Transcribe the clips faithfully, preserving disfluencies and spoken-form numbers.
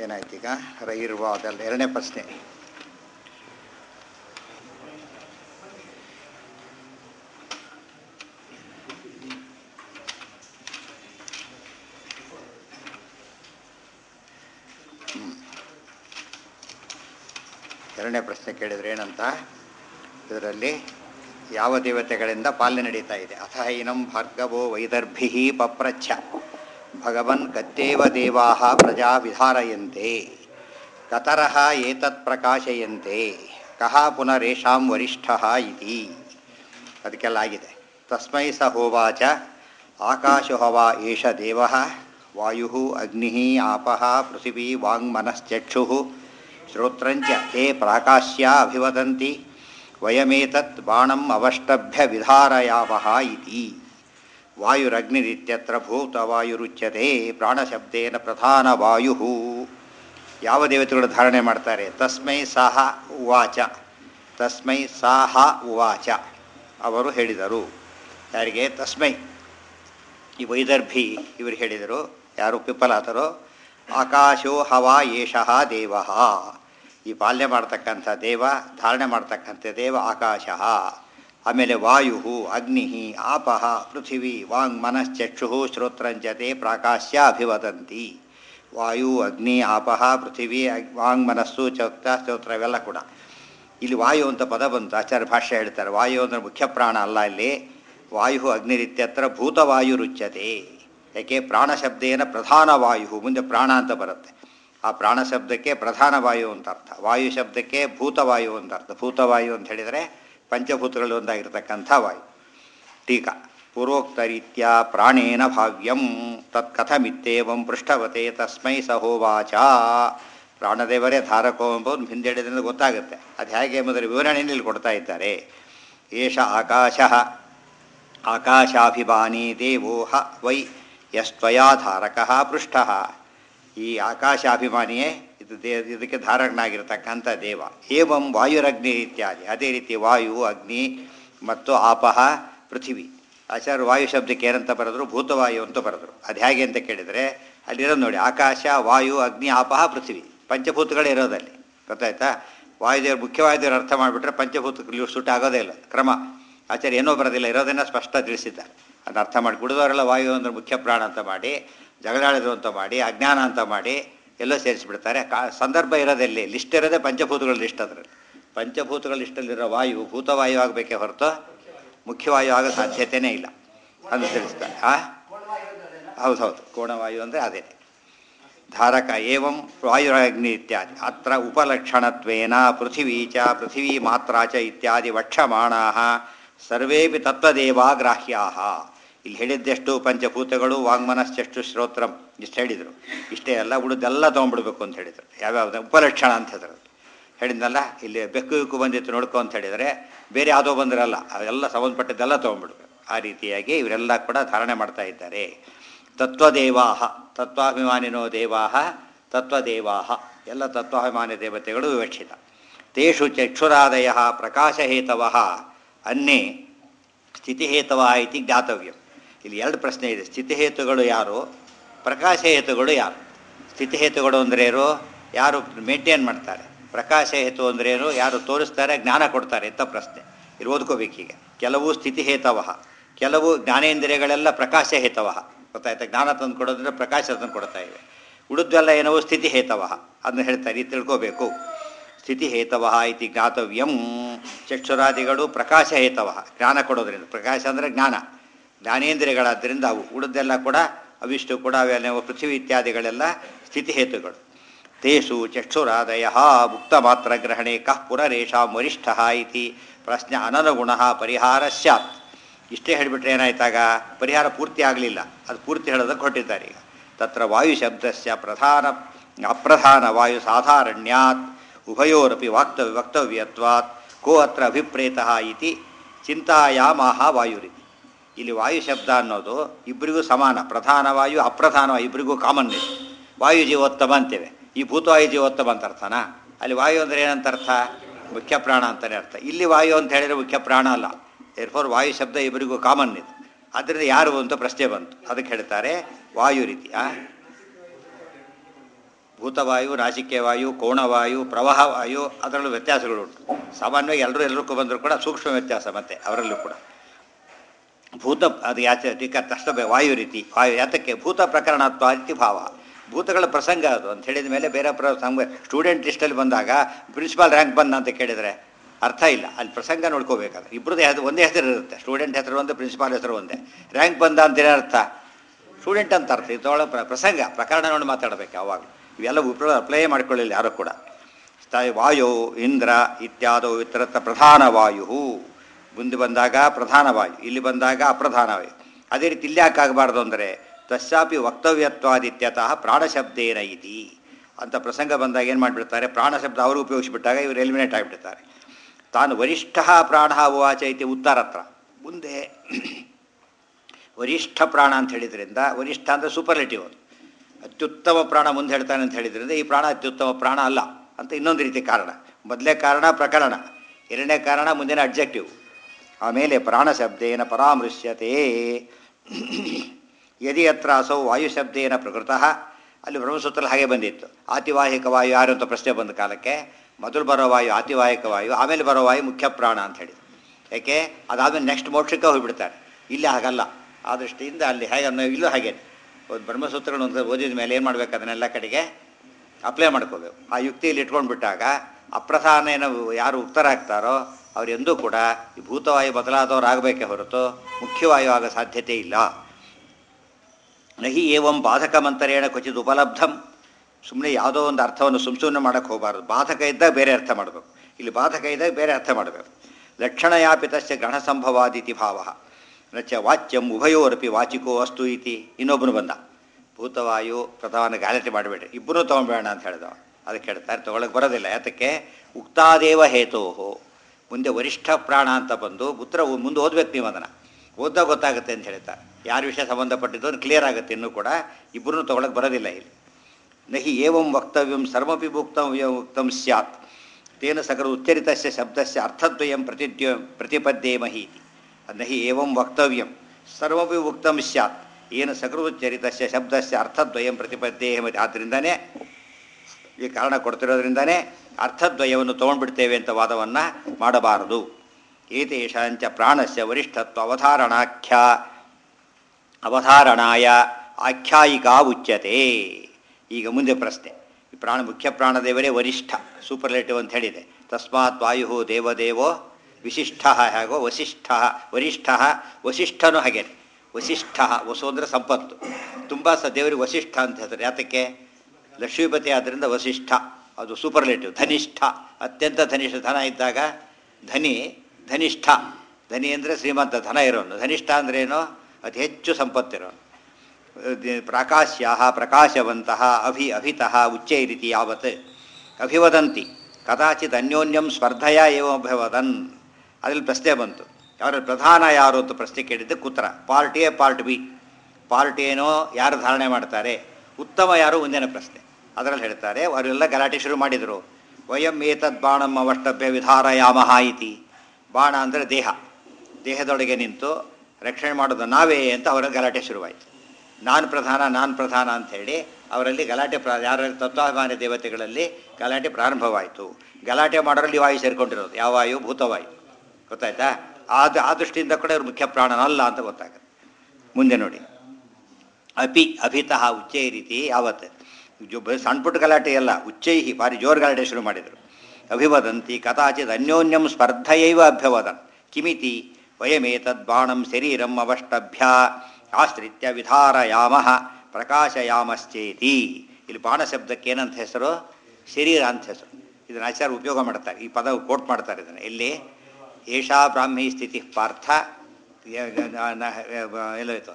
ಏನಾಯ್ತು ಈಗ ರೈರ್ವಾದಲ್ಲ ಎರಡನೇ ಪ್ರಶ್ನೆ. ಎರಡನೇ ಪ್ರಶ್ನೆ ಕೇಳಿದ್ರೆ ಏನಂತ, ಇದರಲ್ಲಿ ಯಾವ ದೇವತೆಗಳಿಂದ ಪಾಲನೆ ನಡೀತಾ ಇದೆ. ಅಥ ಹೈನಂ ಭಾರ್ಗವೋ ವೈದರ್ಭಿ ಪಪ್ರಚ್ಛ ಭಗವನ್ ಕತ್ತೇವ ದೇವಾ ಪ್ರಜಾ ವಿಧಾರಯಂತೆ ಕತರಃ ಏತತ್ ಪ್ರಕಾಶಯಂತೆ ಕಹ ಪುನರೇಷಾಂ ವರಿಷ್ಠಃ ಇತಿ. ಅದಕ್ಕೆಲ್ಲ ಆಗಿದೆ. ತಸ್ಮೈ ಸ ಹೋವಾಚ ಆಕಾಶೋ ಹವಾ ಏಷ ದೇವಃ ವಾಯು ಅಗ್ನಿ ಆಪಃ ಪೃಥಿವೀ ವಾಂಗ್ಮನಶ್ಚಕ್ಷುಃ ಶ್ರೋತ್ರಂಚ ತೇ ಪ್ರಾಕಾಶ್ಯ ಅಭಿವದಂತಿ ವಯಮೇತತ್ ಬಾಣಂ ಅವಷ್ಟಭ್ಯ ವಿಧಾರಯಾಮಃ ಇತಿ. ವಾಯುರಗ್ನಿರಿತ್ಯತ್ರ ಭೂತವಾಯುರುಚ್ಯತೆ ಪ್ರಾಣಶಬ್ದೇನ ಪ್ರಧಾನ ವಾಯು. ಯಾವ ದೇವತೆಗಳು ಧಾರಣೆ ಮಾಡ್ತಾರೆ? ತಸ್ಮೈ ಸಾಹ ಉವಾಚ, ತಸ್ಮೈ ಸಾಹ ಉವಾಚ ಅವರು ಹೇಳಿದರು. ಯಾರಿಗೆ? ತಸ್ಮೈ ಈ ವೈದರ್ಭಿ ಇವರು ಹೇಳಿದರು. ಯಾರು? ಪಿಪ್ಪಲಾತರು. ಆಕಾಶೋ ಹವಾ ಏಷಃ ದೇವಃ, ಈ ಪಾಲನೆ ಮಾಡ್ತಕ್ಕಂಥ ದೇವ, ಧಾರಣೆ ಮಾಡ್ತಕ್ಕಂಥ ದೇವ ಆಕಾಶ. ಆಮೇಲೆ ವಾಯು ಅಗ್ನಿ ಆಪಃ ಪೃಥಿವೀ ವಾಂಗ್ ಮನಶ್ಚಕ್ಷು ಶ್ರೋತ್ರಂಚತೆ ಪ್ರಾಕಾಶ್ಯ ಅಭಿವದಂತಿ. ವಾಯು ಅಗ್ನಿ ಆಪಃ ಪೃಥಿವೀ ವಾಂಗ್ ಮನಸ್ಸು ಚೌಕ್ತ ಸ್ತೋತ್ರ ಇವೆಲ್ಲ ಕೂಡ. ಇಲ್ಲಿ ವಾಯು ಅಂತ ಪದ ಬಂತು. ಆಚಾರ್ಯ ಭಾಷ್ಯ ಹೇಳ್ತಾರೆ, ವಾಯು ಅಂದರೆ ಮುಖ್ಯ ಪ್ರಾಣ ಅಲ್ಲ. ಇಲ್ಲಿ ವಾಯು ಅಗ್ನಿರಿತ್ಯತ್ರ ಭೂತವಾಯುರುಚ್ಯತೆ. ಯಾಕೆ? ಪ್ರಾಣ ಶಬ್ದೇನ ಪ್ರಧಾನ ವಾಯು, ಮುಂದೆ ಪ್ರಾಣ ಅಂತ ಬರುತ್ತೆ. ಆ ಪ್ರಾಣ ಶಬ್ದಕ್ಕೆ ಪ್ರಧಾನ ವಾಯು ಅಂತ ಅರ್ಥ. ವಾಯು ಶಬ್ದಕ್ಕೆ ಭೂತವಾಯು ಅಂತ ಅರ್ಥ. ಭೂತವಾಯು ಅಂತ ಹೇಳಿದರೆ ಪಂಚಭೂತಗಳಲ್ಲಿ ಒಂದಾಗಿರ್ತಕ್ಕಂಥ ವಾಯು. ಟೀಕಾ ಪೂರ್ವೋಕ್ತ ರೀತ್ಯ ಪ್ರಾಣೇನ ಭಾವ್ಯಂ ತತ್ ಕಥಮಿತ್ತೇವಂ ಪೃಷ್ಠವತೆ ತಸ್ಮೈ ಸಹೋವಾಚ. ಪ್ರಾಣದೇವರೇ ಧಾರಕೋ ಎಂಬುದು ಹಿಂದೆಡಿದ್ರಿಂದ ಗೊತ್ತಾಗುತ್ತೆ. ಅದು ಹೇಗೆ ಎಂಬುದರ ವಿವರಣೆಯಲ್ಲಿ ಕೊಡ್ತಾ ಇದ್ದಾರೆ. ಏಷ ಆಕಾಶ ಆಕಾಶಾಭಿಮಾನಿ ದೇವೋ ಹ ವೈ ಯಸ್ತ್ವಯಾ ಧಾರಕಃ ಪೃಷ್ಠಃ. ಈ ಆಕಾಶಾಭಿಮಾನಿಯೇ ಇದು ದೇ ಇದಕ್ಕೆ ಧಾರಕನಾಗಿರ್ತಕ್ಕಂಥ ದೇವ. ಏವಂ ವಾಯುರಗ್ನಿ ಇತ್ಯಾದಿ. ಅದೇ ರೀತಿ ವಾಯು ಅಗ್ನಿ ಮತ್ತು ಆಪಹ ಪೃಥಿವಿ. ಆಚಾರ್ಯ ವಾಯು ಶಬ್ದಕ್ಕೆ ಏನಂತ ಬರೆದ್ರು? ಭೂತವಾಯು ಅಂತ ಬರೆದ್ರು. ಅದು ಹೇಗೆ ಅಂತ ಕೇಳಿದರೆ ಅಲ್ಲಿರೋದು ನೋಡಿ, ಆಕಾಶ ವಾಯು ಅಗ್ನಿ ಆಪಹ ಪೃಥಿವಿ, ಪಂಚಭೂತಗಳೇ ಇರೋದಲ್ಲಿ. ಗೊತ್ತಾಯ್ತಾ? ವಾಯುದೇವರು ಮುಖ್ಯವಾಯುದೇವರು ಅರ್ಥ ಮಾಡಿಬಿಟ್ರೆ ಪಂಚಭೂತಗಳು ಸುಟ್ಟು ಆಗೋದೇ ಇಲ್ಲ. ಕ್ರಮ ಆಚಾರ್ಯ ಏನೋ ಬರೋದಿಲ್ಲ, ಇರೋದನ್ನು ಸ್ಪಷ್ಟ ತಿಳಿಸಿದ್ದಾರೆ. ಅದನ್ನ ಅರ್ಥ ಮಾಡಿ ಕುಡಿದವರೆಲ್ಲ ವಾಯು ಅಂದರೆ ಮುಖ್ಯ ಪ್ರಾಣ ಅಂತ ಮಾಡಿ, ಜಗಳಾಡಿದ್ರು ಅಂತ ಮಾಡಿ, ಅಜ್ಞಾನ ಅಂತ ಮಾಡಿ ಎಲ್ಲೋ ಸೇರಿಸಿಬಿಡ್ತಾರೆ. ಕಾ ಸಂದರ್ಭ ಇರೋದಲ್ಲಿ ಲಿಸ್ಟ್ ಇರೋದೇ ಪಂಚಭೂತಗಳ ಲಿಸ್ಟ್. ಅದರಲ್ಲಿ ಪಂಚಭೂತಗಳ ಲಿಸ್ಟಲ್ಲಿರೋ ವಾಯು ಭೂತವಾಯು ಆಗಬೇಕೇ ಹೊರತು ಮುಖ್ಯವಾಯು ಆಗೋ ಸಾಧ್ಯತೆಯೇ ಇಲ್ಲ ಅಂತ ತಿಳಿಸ್ತಾರೆ. ಹಾಂ ಹೌದು ಹೌದು, ಕೋಣವಾಯು ಅಂದರೆ ಅದೇ ಧಾರಕ. ಏವಂ ವಾಯುರಗ್ನಿ ಇತ್ಯಾದಿ. ಅತ್ರ ಉಪಲಕ್ಷಣತ್ವೇನ ಪೃಥಿವೀ ಚ ಪೃಥಿವೀ ಮಾತ್ರ ಚ ಇತ್ಯಾದಿ ವಕ್ಷಮಾಣಾಃ ಸರ್ವೇಪಿ ತತ್ವದೇವಾ ಗ್ರಾಹ್ಯಾಃ. ಇಲ್ಲಿ ಹೇಳಿದ್ದೆಷ್ಟು? ಪಂಚಭೂತಗಳು ವಾಂಗ್ಮನಶ್ಚಷ್ಟು ಶ್ರೋತ್ರಂ ಇಷ್ಟು ಹೇಳಿದರು. ಇಷ್ಟೇ ಅಲ್ಲ, ಉಳಿದೆಲ್ಲ ತೊಗೊಂಡ್ಬಿಡ್ಬೇಕು ಅಂತ ಹೇಳಿದರು. ಯಾವ್ಯಾವ್ದು ಉಪಲಕ್ಷಣ ಅಂತ ಹೇಳಿದ್ರು. ಹೇಳಿದ್ನಲ್ಲ, ಇಲ್ಲಿ ಬೆಕ್ಕು ಬೆಕ್ಕು ಬಂದಿತ್ತು ನೋಡ್ಕೊ ಅಂತ ಹೇಳಿದರೆ ಬೇರೆ ಯಾವುದೋ ಬಂದಿರಲ್ಲ, ಅವೆಲ್ಲ ಸಂಬಂಧಪಟ್ಟಿದ್ದೆಲ್ಲ ತೊಗೊಂಡ್ಬಿಡ್ಬೇಕು. ಆ ರೀತಿಯಾಗಿ ಇವರೆಲ್ಲ ಕೂಡ ಧಾರಣೆ ಮಾಡ್ತಾ ಇದ್ದಾರೆ. ತತ್ವದೇವಾಹ, ತತ್ವಾಭಿಮಾನಿನೋ ದೇವಾಹ ತತ್ವದೇವಾಹ, ಎಲ್ಲ ತತ್ವಾಭಿಮಾನಿ ದೇವತೆಗಳು ವಿವಕ್ಷಿತ. ತೇಷು ಚಕ್ಷುರಾದಯ ಪ್ರಕಾಶಹೇತವಃ ಅನ್ಯೇ ಸ್ಥಿತಿಹೇತವ ಇತಿ ಜ್ಞಾತವ್ಯಂ. ಇಲ್ಲಿ ಎರಡು ಪ್ರಶ್ನೆ ಇದೆ. ಸ್ಥಿತಿಹೇತುಗಳು ಯಾರು? ಪ್ರಕಾಶಹೇತುಗಳು ಯಾರು? ಸ್ಥಿತಿಹೇತುಗಳು ಅಂದ್ರೇನು? ಯಾರು ಮೇಂಟೈನ್ ಮಾಡ್ತಾರೆ. ಪ್ರಕಾಶಹೇತು ಅಂದ್ರೇನು? ಯಾರು ತೋರಿಸ್ತಾರೆ, ಜ್ಞಾನ ಕೊಡ್ತಾರೆ ಅಂತ ಪ್ರಶ್ನೆ. ಇಲ್ಲಿ ಓದ್ಕೋಬೇಕೀಗ. ಕೆಲವು ಸ್ಥಿತಿಹೇತವ, ಕೆಲವು ಜ್ಞಾನೇಂದ್ರಿಯಗಳೆಲ್ಲ ಪ್ರಕಾಶಹೇತವ. ಗೊತ್ತಾಯ್ತಾ? ಜ್ಞಾನ ತಂದು ಕೊಡೋದ್ರೆ ಪ್ರಕಾಶ ತಂದು ಕೊಡ್ತಾ ಇವೆ. ಉಳಿದೆಲ್ಲ ಏನವು ಸ್ಥಿತಿಹೇತವ, ಅದನ್ನ ಹೇಳ್ತಾರೆ. ಇದು ತಿಳ್ಕೋಬೇಕು. ಸ್ಥಿತಿಹೇತವ ಇತಿ ಜ್ಞಾತವ್ಯಂ. ಚಕ್ಷುರಾದಿಗಳು ಪ್ರಕಾಶಹೇತವ, ಜ್ಞಾನ ಕೊಡೋದ್ರಿಂದ. ಪ್ರಕಾಶ ಅಂದರೆ ಜ್ಞಾನ, ಜ್ಞಾನೇಂದ್ರಿಯಗಳಾದ್ದರಿಂದ ಅವು. ಉಳಿದೆಲ್ಲ ಕೂಡ ಅವಿಷ್ಟು ಕೂಡ ಅವೆಲ್ಲ ಪೃಥ್ವಿ ಇತ್ಯಾದಿಗಳೆಲ್ಲ ಸ್ಥಿತಿಹೇತುಗಳು. ತೇಷು ಚಕ್ಷುರಾದಯ ಮುಕ್ತ ಮಾತ್ರ ಗ್ರಹಣೆ ಕಃ ಪುನರೇಷಾಂ ವರಿಷ್ಠಃ ಇತಿ ಪ್ರಶ್ನೆ ಅನನುಗುಣ ಪರಿಹಾರ ಸ್ಯಾತ್. ಇಷ್ಟೇ ಹೇಳಿಬಿಟ್ರೆ ಏನಾಯ್ತಾಗ? ಪರಿಹಾರ ಪೂರ್ತಿ ಆಗಲಿಲ್ಲ. ಅದು ಪೂರ್ತಿ ಹೇಳೋದಕ್ಕೆ ಹೊರಟಿದ್ದಾರೆ ಈಗ. ತತ್ರ ವಾಯು ಶಬ್ದಸ್ಯ ಪ್ರಧಾನ ಅಪ್ರಧಾನ ವಾಯು ಸಾಧಾರಣ್ಯಾತ್ ಉಭಯೋರಪಿ ವಾಕ್ತ ವಕ್ತವ್ಯತ್ವಾತ್ ಕೋ ಅತ್ರ ಅಭಿಪ್ರೇತಃ ಇತಿ ಚಿಂತಾಯಾಮಾಹ ವಾಯುರಿತಿ. ಇಲ್ಲಿ ವಾಯು ಶಬ್ದ ಅನ್ನೋದು ಇಬ್ಬರಿಗೂ ಸಮಾನ. ಪ್ರಧಾನ ವಾಯು ಅಪ್ರಧಾನ ವಾಯು ಇಬ್ಬರಿಗೂ ಕಾಮನ್ ಇದೆ. ವಾಯು ಜೀವೋತ್ತಮ ಅಂತೇವೆ, ಈ ಭೂತವಾಯು ಜೀವೋತ್ತಮ ಅಂತ ಅರ್ಥನಾ? ಅಲ್ಲಿ ವಾಯು ಅಂದರೆ ಏನಂತ ಅರ್ಥ? ಮುಖ್ಯ ಪ್ರಾಣ ಅಂತಲೇ ಅರ್ಥ. ಇಲ್ಲಿ ವಾಯು ಅಂತ ಹೇಳಿದರೆ ಮುಖ್ಯ ಪ್ರಾಣ ಅಲ್ಲ. ಏರ್ಫೋರ್ ವಾಯು ಶಬ್ದ ಇಬ್ಬರಿಗೂ ಕಾಮನ್ ಇದೆ. ಆದ್ದರಿಂದ ಯಾರು ಅಂತ ಪ್ರಶ್ನೆ ಬಂತು. ಅದಕ್ಕೆ ಹೇಳ್ತಾರೆ ವಾಯು ರೀತಿ. ಭೂತವಾಯು, ನಾಸಿಕ್ಯವಾಯು, ಕೋಣವಾಯು, ಪ್ರವಾಹವಾಯು, ಅದರಲ್ಲೂ ವ್ಯತ್ಯಾಸಗಳುಂಟು. ಸಾಮಾನ್ಯವಾಗಿ ಎಲ್ಲರೂ ಎಲ್ಲರಿಗೂ ಬಂದರೂ ಕೂಡ ಸೂಕ್ಷ್ಮ ವ್ಯತ್ಯಾಸ ಮತ್ತೆ ಅವರಲ್ಲೂ ಕೂಡ. ಭೂತ ಅದು ಯಾಚ ಟೀಕಾ ತಕ್ಷಣ ವಾಯು ರೀತಿ ವಾಯು ಯಾತಕ್ಕೆ ಭೂತ ಪ್ರಕರಣತ್ವ ರೀತಿ ಭಾವ, ಭೂತಗಳ ಪ್ರಸಂಗ ಅದು ಅಂತ ಹೇಳಿದ ಮೇಲೆ ಬೇರೆ ಪ್ರಸಂಗ. ಸ್ಟೂಡೆಂಟ್ ಲಿಸ್ಟಲ್ಲಿ ಬಂದಾಗ ಪ್ರಿನ್ಸಿಪಾಲ್ ರ್ಯಾಂಕ್ ಬಂದ ಅಂತ ಕೇಳಿದರೆ ಅರ್ಥ ಇಲ್ಲ, ಅಲ್ಲಿ ಪ್ರಸಂಗ ನೋಡ್ಕೋಬೇಕಾದ್ರೆ ಇಬ್ಬರದೇ ಹೆಸರು ಒಂದೇ ಹೆಸರು ಇರುತ್ತೆ. ಸ್ಟೂಡೆಂಟ್ ಹೆಸರು ಒಂದೇ, ಪ್ರಿನ್ಸಿಪಾಲ್ ಹೆಸರು ಒಂದೇ. ರ್ಯಾಂಕ್ ಬಂದ ಅಂತ ಅರ್ಥ ಸ್ಟೂಡೆಂಟ್ ಅಂತ ಅರ್ಥ. ಇದೊಳ ಪ್ರಸಂಗ ಪ್ರಕರಣ ನೋಡಿ ಮಾತಾಡಬೇಕು ಯಾವಾಗ. ಇವೆಲ್ಲ ಉಪ ಅಪ್ಲೈ ಮಾಡ್ಕೊಳ್ಳಿಲ್ಲ ಯಾರು ಕೂಡ. ವಾಯು ಇಂದ್ರ ಇತ್ಯಾದೋ ಇತರತ್ರ ಪ್ರಧಾನ ವಾಯು ಮುಂದೆ ಬಂದಾಗ ಪ್ರಧಾನ ವಾಯು, ಇಲ್ಲಿ ಬಂದಾಗ ಅಪ್ರಧಾನ ವಾಯು. ಅದೇ ರೀತಿ ಇಲ್ಲಿ ಯಾಕಾಗಬಾರ್ದು ಅಂದರೆ ತಸ್ಯಾಪಿ ವಕ್ತವ್ಯತ್ವಾದಿತ್ಯತಃ ಪ್ರಾಣಶಬ್ದೇನ ಇತಿ ಅಂತ ಪ್ರಸಂಗ ಬಂದಾಗ ಏನು ಮಾಡಿಬಿಡ್ತಾರೆ, ಪ್ರಾಣಶಬ್ದ ಅವರು ಉಪಯೋಗಿಸಿಬಿಟ್ಟಾಗ ಇವರು ಎಲಿಮಿನೇಟ್ ಆಗಿಬಿಡ್ತಾರೆ. ತಾನು ವರಿಷ್ಠ ಪ್ರಾಣ ಉವಾಚ ಇತಿ ಉತ್ತರತ್ರ. ಮುಂದೆ ವರಿಷ್ಠ ಪ್ರಾಣ ಅಂತ ಹೇಳಿದ್ರಿಂದ, ವರಿಷ್ಠ ಅಂದರೆ ಸೂಪರ್ಲೇಟಿವ್, ಅದು ಅತ್ಯುತ್ತಮ ಪ್ರಾಣ ಮುಂದೆ ಹೇಳ್ತಾನೆ ಅಂತ ಹೇಳಿದ್ರಿಂದ ಈ ಪ್ರಾಣ ಅತ್ಯುತ್ತಮ ಪ್ರಾಣ ಅಲ್ಲ ಅಂತ ಇನ್ನೊಂದು ರೀತಿ ಕಾರಣ. ಮೊದಲೇ ಕಾರಣ ಪ್ರಕರಣ, ಎರಡನೇ ಕಾರಣ ಮುಂದಿನ ಅಬ್ಜೆಕ್ಟಿವ್. ಆಮೇಲೆ ಪ್ರಾಣಶಬ್ದೇನ ಪರಾಮೃಶ್ಯತೆ ಯದಿ ಅತ್ರ ಅಸೌ ವಾಯುಶಬ್ದೇನ ಪ್ರಕೃತಃ. ಅಲ್ಲಿ ಬ್ರಹ್ಮಸೂತ್ರ ಹಾಗೆ ಬಂದಿತ್ತು. ಆತಿವಾಹಿಕ ವಾಯು ಯಾರು ಅಂತ ಪ್ರಶ್ನೆ ಬಂದ ಕಾಲಕ್ಕೆ ಮೊದಲು ಬರೋ ವಾಯು ಆತಿವಾಹಿಕ ವಾಯು, ಆಮೇಲೆ ಬರೋ ವಾಯು ಮುಖ್ಯ ಪ್ರಾಣ ಅಂತ ಹೇಳಿದ್ರು. ಯಾಕೆ ಅದಾದಮೇಲೆ ನೆಕ್ಸ್ಟ್ ಮೋಕ್ಷಕ್ಕೆ ಹೋಗಿಬಿಡ್ತಾರೆ. ಇಲ್ಲಿ ಹಾಗಲ್ಲ. ಆ ದೃಷ್ಟಿಯಿಂದ ಅಲ್ಲಿ ಹೇಗೆ ಅನ್ನೋ ಇಲ್ಲೂ ಹಾಗೆ ಒಂದು ಬ್ರಹ್ಮಸೂತ್ರಗಳು ಒಂದು ಓದಿದ ಮೇಲೆ ಏನು ಮಾಡಬೇಕು, ಅದನ್ನೆಲ್ಲ ಕಡೆಗೆ ಅಪ್ಲೈ ಮಾಡ್ಕೋಬೇಕು. ಆ ಯುಕ್ತಿಯಲ್ಲಿ ಇಟ್ಕೊಂಡ್ಬಿಟ್ಟಾಗ ಅಪ್ರಧಾನೇನ ಯಾರು ಉತ್ತರಾಗ್ತಾರೋ ಅವರೆಂದೂ ಕೂಡ ಈ ಭೂತವಾಯು ಬದಲಾದವ್ರು ಆಗಬೇಕೇ ಹೊರತು ಮುಖ್ಯವಾಯು ಆಗೋ ಸಾಧ್ಯತೆ ಇಲ್ಲ. ನಹಿ ಏವಂ ಬಾಧಕ ಮಂತರೇಣ ಕ್ವಚಿತ್ ಉಪಲಬ್ಧಂ. ಸುಮ್ಮನೆ ಯಾವುದೋ ಒಂದು ಅರ್ಥವನ್ನು ಸುಮ್ ಸುಮ್ಮನೆ ಮಾಡೋಕ್ಕೆ ಹೋಗಬಾರ್ದು. ಬಾಧಕ ಇದ್ದಾಗ ಬೇರೆ ಅರ್ಥ ಮಾಡಬೇಕು, ಇಲ್ಲಿ ಬಾಧಕ ಇದ್ದಾಗ ಬೇರೆ ಅರ್ಥ ಮಾಡಬೇಕು. ಲಕ್ಷಣಯಾಪಿತಸ್ಯ ಗ್ರಹಣ ಸಂಭವಾದಿತಿ ಭಾವ ನಚ ವಾಚ್ಯಂ ಉಭಯೋರಪಿ ವಾಚಿಕೋ ಅಸ್ತು ಇತಿ. ಇನ್ನೊಬ್ಬನು ಬಂದ, ಭೂತವಾಯು ಪ್ರಥಮನ ಗಾಲತಿ ಮಾಡಬೇಡ್ರಿ, ಇಬ್ಬರೂ ತೊಗೊಂಬೇಡ ಅಂತ ಹೇಳಿದವ. ಅದಕ್ಕೆ ಹೇಳ್ತಾರೆ ತೊಗೊಳಕ್ಕೆ ಬರೋದಿಲ್ಲ. ಯಾತಕ್ಕೆ ಉಕ್ತಾದೇವ ಹೇತೋಹೋ. ಮುಂದೆ ವರಿಷ್ಠ ಪ್ರಾಣ ಅಂತ ಬಂದು ಉತ್ತರ ಮುಂದೆ ಓದ್ಬೇಕು, ನೀವು ಅದನ್ನು ಓದ್ದಾಗ ಗೊತ್ತಾಗುತ್ತೆ ಅಂತ ಹೇಳ್ತಾರೆ. ಯಾರ ವಿಷಯ ಸಂಬಂಧಪಟ್ಟಿದ್ದು ಅದು ಕ್ಲಿಯರ್ ಆಗುತ್ತೆ. ಇನ್ನೂ ಕೂಡ ಇಬ್ಬರೂ ತೊಗೊಳಕ್ಕೆ ಬರೋದಿಲ್ಲ ಇಲ್ಲಿ. ನಹಿ ಏವಂ ವಕ್ತವ್ಯಂ ಸರ್ವಪಿ ಉಕ್ತಂ ಉಕ್ತಂ ಸ್ಯಾತ್ ತೇನ ಸಕಲ ಉಚ್ಚರಿತಸ್ಯ ಶಬ್ದಸ್ಯ ಅರ್ಥದ್ವಯಂ ಪ್ರತಿದ್ಯ ಪ್ರತಿಪದ್ಯೇಮಹಿ ಇತಿ. ನಹಿ ಏವಂ ವಕ್ತವ್ಯಂ ಸರ್ವಪಿ ಉಕ್ತಂ ಸ್ಯಾತ್ ಏನು ಸಕೃಚ್ಛರಿತಸ್ಯ ಶಬ್ದಸ್ಯ ಅರ್ಥದ್ವಯಂ ಪ್ರತಿಪದ್ಯೇಮತಿ. ಆದ್ದರಿಂದನೇ ಈ ಕಾರಣ ಕೊಡ್ತಿರೋದ್ರಿಂದನೇ ಅರ್ಥದ್ವಯವನ್ನು ತೊಗೊಂಡ್ಬಿಡ್ತೇವೆ ಅಂತ ವಾದವನ್ನು ಮಾಡಬಾರದು. ಏತೇಷಾಂಚ ಪ್ರಾಣಸ್ಯ ವರಿಷ್ಠತ್ವ ಅವಧಾರಣಾಖ್ಯ ಅವಧಾರಣಾಯ ಆಖ್ಯಾಯಿಕಾ ಉಚ್ಯತೆ. ಈಗ ಮುಂದೆ ಪ್ರಶ್ನೆ, ಈ ಪ್ರಾಣ ಮುಖ್ಯ ಪ್ರಾಣದೇವರೇ ವರಿಷ್ಠ ಸೂಪರ್ಲೇಟಿವ್ ಅಂತ ಹೇಳಿದೆ. ತಸ್ಮಾತ್ ವಾಯು ದೇವದೇವೋ ವಿಶಿಷ್ಟ ಹೇಗೋ ವಸಿಷ್ಠ ವರಿಷ್ಠ ವಸಿಷ್ಠನೂ ಹಾಗೆ. ವಸಿಷ್ಠ ವಸು ಅಂದರೆ ಸಂಪತ್ತು, ತುಂಬ ಸ ದೇವರಿಗೆ ವಸಿಷ್ಠ ಅಂತ ಹೇಳ್ತಾರೆ. ಯಾತಕ್ಕೆ ಲಕ್ಷ್ಮೀಪತಿ ಆದ್ದರಿಂದ ವಸಿಷ್ಠ, ಅದು ಸೂಪರ್ಲೇಟಿವ್. ಧನಿಷ್ಠ ಅತ್ಯಂತ ಧನಿಷ್ಠ, ಧನ ಇದ್ದಾಗ ಧನಿ ಧನಿಷ್ಠ. ಧನಿ ಅಂದರೆ ಶ್ರೀಮಂತ, ಧನ ಇರೋನು. ಧನಿಷ್ಠ ಅಂದ್ರೇನು ಅತಿ ಹೆಚ್ಚು ಸಂಪತ್ತಿರೋನು. ಪ್ರಾಕಾಶ್ಯ ಪ್ರಕಾಶವಂತಹ ಅಭಿ ಅಭಿತಃ ಉಚ್ಚೈರಿತಿ ಯಾವತ್ ಅಭಿವದಂತಿ ಕದಾಚಿತ್ ಅನ್ಯೋನ್ಯಂ ಸ್ಪರ್ಧೆಯ ಏವ ಅಭಿವದನ್. ಅದರಲ್ಲಿ ಪ್ರಶ್ನೆ ಬಂತು, ಯಾರು ಪ್ರಧಾನ ಯಾರು ಅಂತ ಪ್ರಶ್ನೆ ಕೇಳಿದ್ದೆ ಕುತ್ರ. Part A part B. Part ಏನೋ ಯಾರು ಧಾರಣೆ ಮಾಡ್ತಾರೆ, ಉತ್ತಮ ಯಾರು ಮುಂದಿನ ಪ್ರಶ್ನೆ. ಅದರಲ್ಲಿ ಹೇಳ್ತಾರೆ ಅವರೆಲ್ಲ ಗಲಾಟೆ ಶುರು ಮಾಡಿದರು. ವಯಂ ಏತದ್ ಬಾಣಂ ಅವಷ್ಟಭ್ಯ ವಿಧಾರಯಾಮಹ ಇತಿ. ಬಾಣ ಅಂದರೆ ದೇಹ, ದೇಹದೊಳಗೆ ನಿಂತು ರಕ್ಷಣೆ ಮಾಡೋದು ನಾವೇ ಅಂತ ಅವರ ಗಲಾಟೆ ಶುರುವಾಯಿತು. ನಾನು ಪ್ರಧಾನ ನಾನು ಪ್ರಧಾನ ಅಂಥೇಳಿ ಅವರಲ್ಲಿ ಗಲಾಟೆ ಪ್ರ ಯಾರ ತತ್ವಾಭಿಮಾನಿ ದೇವತೆಗಳಲ್ಲಿ ಗಲಾಟೆ ಪ್ರಾರಂಭವಾಯಿತು. ಗಲಾಟೆ ಮಾಡೋರಲ್ಲಿ ವಾಯು ಸೇರಿಕೊಂಡಿರೋದು. ಯಾವ ವಾಯು? ಭೂತವಾಯು. ಗೊತ್ತಾಯ್ತಾ? ಆದ ಆ ದೃಷ್ಟಿಯಿಂದ ಕೂಡ ಇವರು ಮುಖ್ಯ ಪ್ರಾಣನಲ್ಲ ಅಂತ ಗೊತ್ತಾಗುತ್ತೆ. ಮುಂದೆ ನೋಡಿ, ಅಪಿ ಅಭಿತಃ ಉಚ್ಚೈ ರೀತಿ ಯಾವತ್ತು ಜೊ ಸಣ್ಣ ಪುಟ್ಟ ಗಲಾಟೆ ಎಲ್ಲ ಉಚ್ಚೈಹಿ ಭಾರಿ ಜೋರು ಗಲಾಟೆ ಶುರು ಮಾಡಿದರು. ಅಭಿವದಂತಿ ಕದಾಚಿತ್ ಅನ್ಯೋನ್ಯಂ ಸ್ಪರ್ಧೆಯೈವ ಅಭ್ಯವದನ್ ಕಿಮಿತಿ ವಯಮೇತದ್ ಬಾಣಂ ಶರೀರಂ ಅವಷ್ಟಭ್ಯ ಆಶ್ರಿತ್ಯ ವಿಧಾರಯಾಮಃ ಪ್ರಕಾಶಯಾಮಶ್ಚೇತಿ. ಇಲ್ಲಿ ಬಾಣ ಶಬ್ದಕ್ಕೆ ಏನಂತ ಹೆಸರು? ಶರೀರ ಅಂತ ಹೆಸರು. ಇದನ್ನು ಆಚಾರ್ಯ ಉಪಯೋಗ ಮಾಡ್ತಾರೆ, ಈ ಪದ ಕೋಟ್ ಮಾಡ್ತಾರೆ ಇದನ್ನು. ಎಲ್ಲಿ? ಏಷಾ ಬ್ರಾಹ್ಮಿ ಸ್ಥಿತಿ ಪಾರ್ಥ ಎಲ್ಲೋಯ್ತು?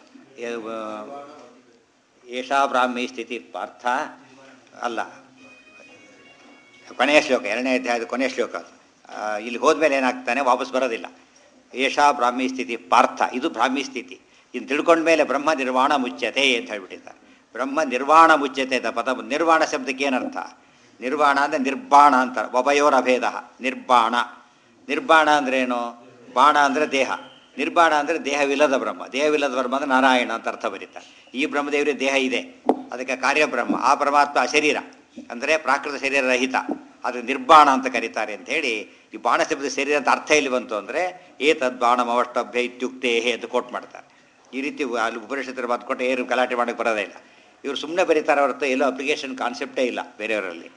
ಏಷಾ ಬ್ರಾಹ್ಮಿ ಸ್ಥಿತಿ ಪಾರ್ಥ ಅಲ್ಲ, ಕೊನೆಯ ಶ್ಲೋಕ, ಎರಡನೇ ಅಧ್ಯಾಯದ ಕೊನೆಯ ಶ್ಲೋಕ. ಇಲ್ಲಿ ಹೋದ್ಮೇಲೆ ಏನಾಗ್ತಾನೆ, ವಾಪಸ್ ಬರೋದಿಲ್ಲ. ಏಷಾ ಬ್ರಾಹ್ಮಿ ಸ್ಥಿತಿ ಪಾರ್ಥ, ಇದು ಬ್ರಾಹ್ಮಿ ಸ್ಥಿತಿ. ಇನ್ನು ತಿಳ್ಕೊಂಡ್ಮೇಲೆ ಬ್ರಹ್ಮ ನಿರ್ವಾಣ ಮುಚ್ಯತೆ ಅಂತ ಹೇಳ್ಬಿಟ್ಟಿದ್ದಾರೆ. ಬ್ರಹ್ಮ ನಿರ್ವಾಣ ಮುಚ್ಯತೆ ಅಂತ ಪದ. ನಿರ್ವಾಣ ಶಬ್ದಕ್ಕೆ ಏನರ್ಥ? ನಿರ್ವಾಣ ಅಂದರೆ ನಿರ್ಬಾಣ ಅಂತ. ಒಬಯೋರ ಅಭೇದ ನಿರ್ಬಾಣ. ನಿರ್ಬಾಣ ಅಂದ್ರೇನು? ಬಾಣ ಅಂದರೆ ದೇಹ, ನಿರ್ಬಾಣ ಅಂದರೆ ದೇಹವಿಲ್ಲದ ಬ್ರಹ್ಮ. ದೇಹವಿಲ್ಲದ ಬ್ರಹ್ಮ ಅಂದರೆ ನಾರಾಯಣ ಅಂತ ಅರ್ಥ ಬರೀತಾರೆ. ಈ ಬ್ರಹ್ಮದೇವರಿಗೆ ದೇಹ ಇದೆ, ಅದಕ್ಕೆ ಕಾರ್ಯಬ್ರಹ್ಮ. ಆ ಪರಮಾತ್ಮ ಶರೀರ, ಅಂದರೆ ಪ್ರಾಕೃತ ಶರೀರ ರಹಿತ, ಅದು ನಿರ್ಬಾಣ ಅಂತ ಕರೀತಾರೆ ಅಂತ ಹೇಳಿ ಈ ಬಾಣ ಶಬ್ದ ಶರೀರ ಅಂತ ಅರ್ಥ ಇಲ್ಲಿ ಬಂತು ಅಂದರೆ ಏತದ್ ಬಾಣಮವಷ್ಟಭ್ಯ ಇತ್ಯುಕ್ತೇ ಅಂತ ಕೋಟ್ ಮಾಡ್ತಾರೆ. ಈ ರೀತಿ ಅಲ್ಲಿ ಉಪನಿಷತ್ತರ ಮಾತು ಕೊಟ್ಟು ಏನು ಗಲಾಟೆ ಮಾಡೋಕ್ಕೆ ಬರೋದೇ ಇಲ್ಲ. ಇವರು ಸುಮ್ಮನೆ ಬರೀತಾರೆ ಹೊರತು ಎಲ್ಲೋ ಅಪ್ಲಿಕೇಶನ್ ಕಾನ್ಸೆಪ್ಟೇ ಇಲ್ಲ ಬೇರೆಯವರಲ್ಲಿ.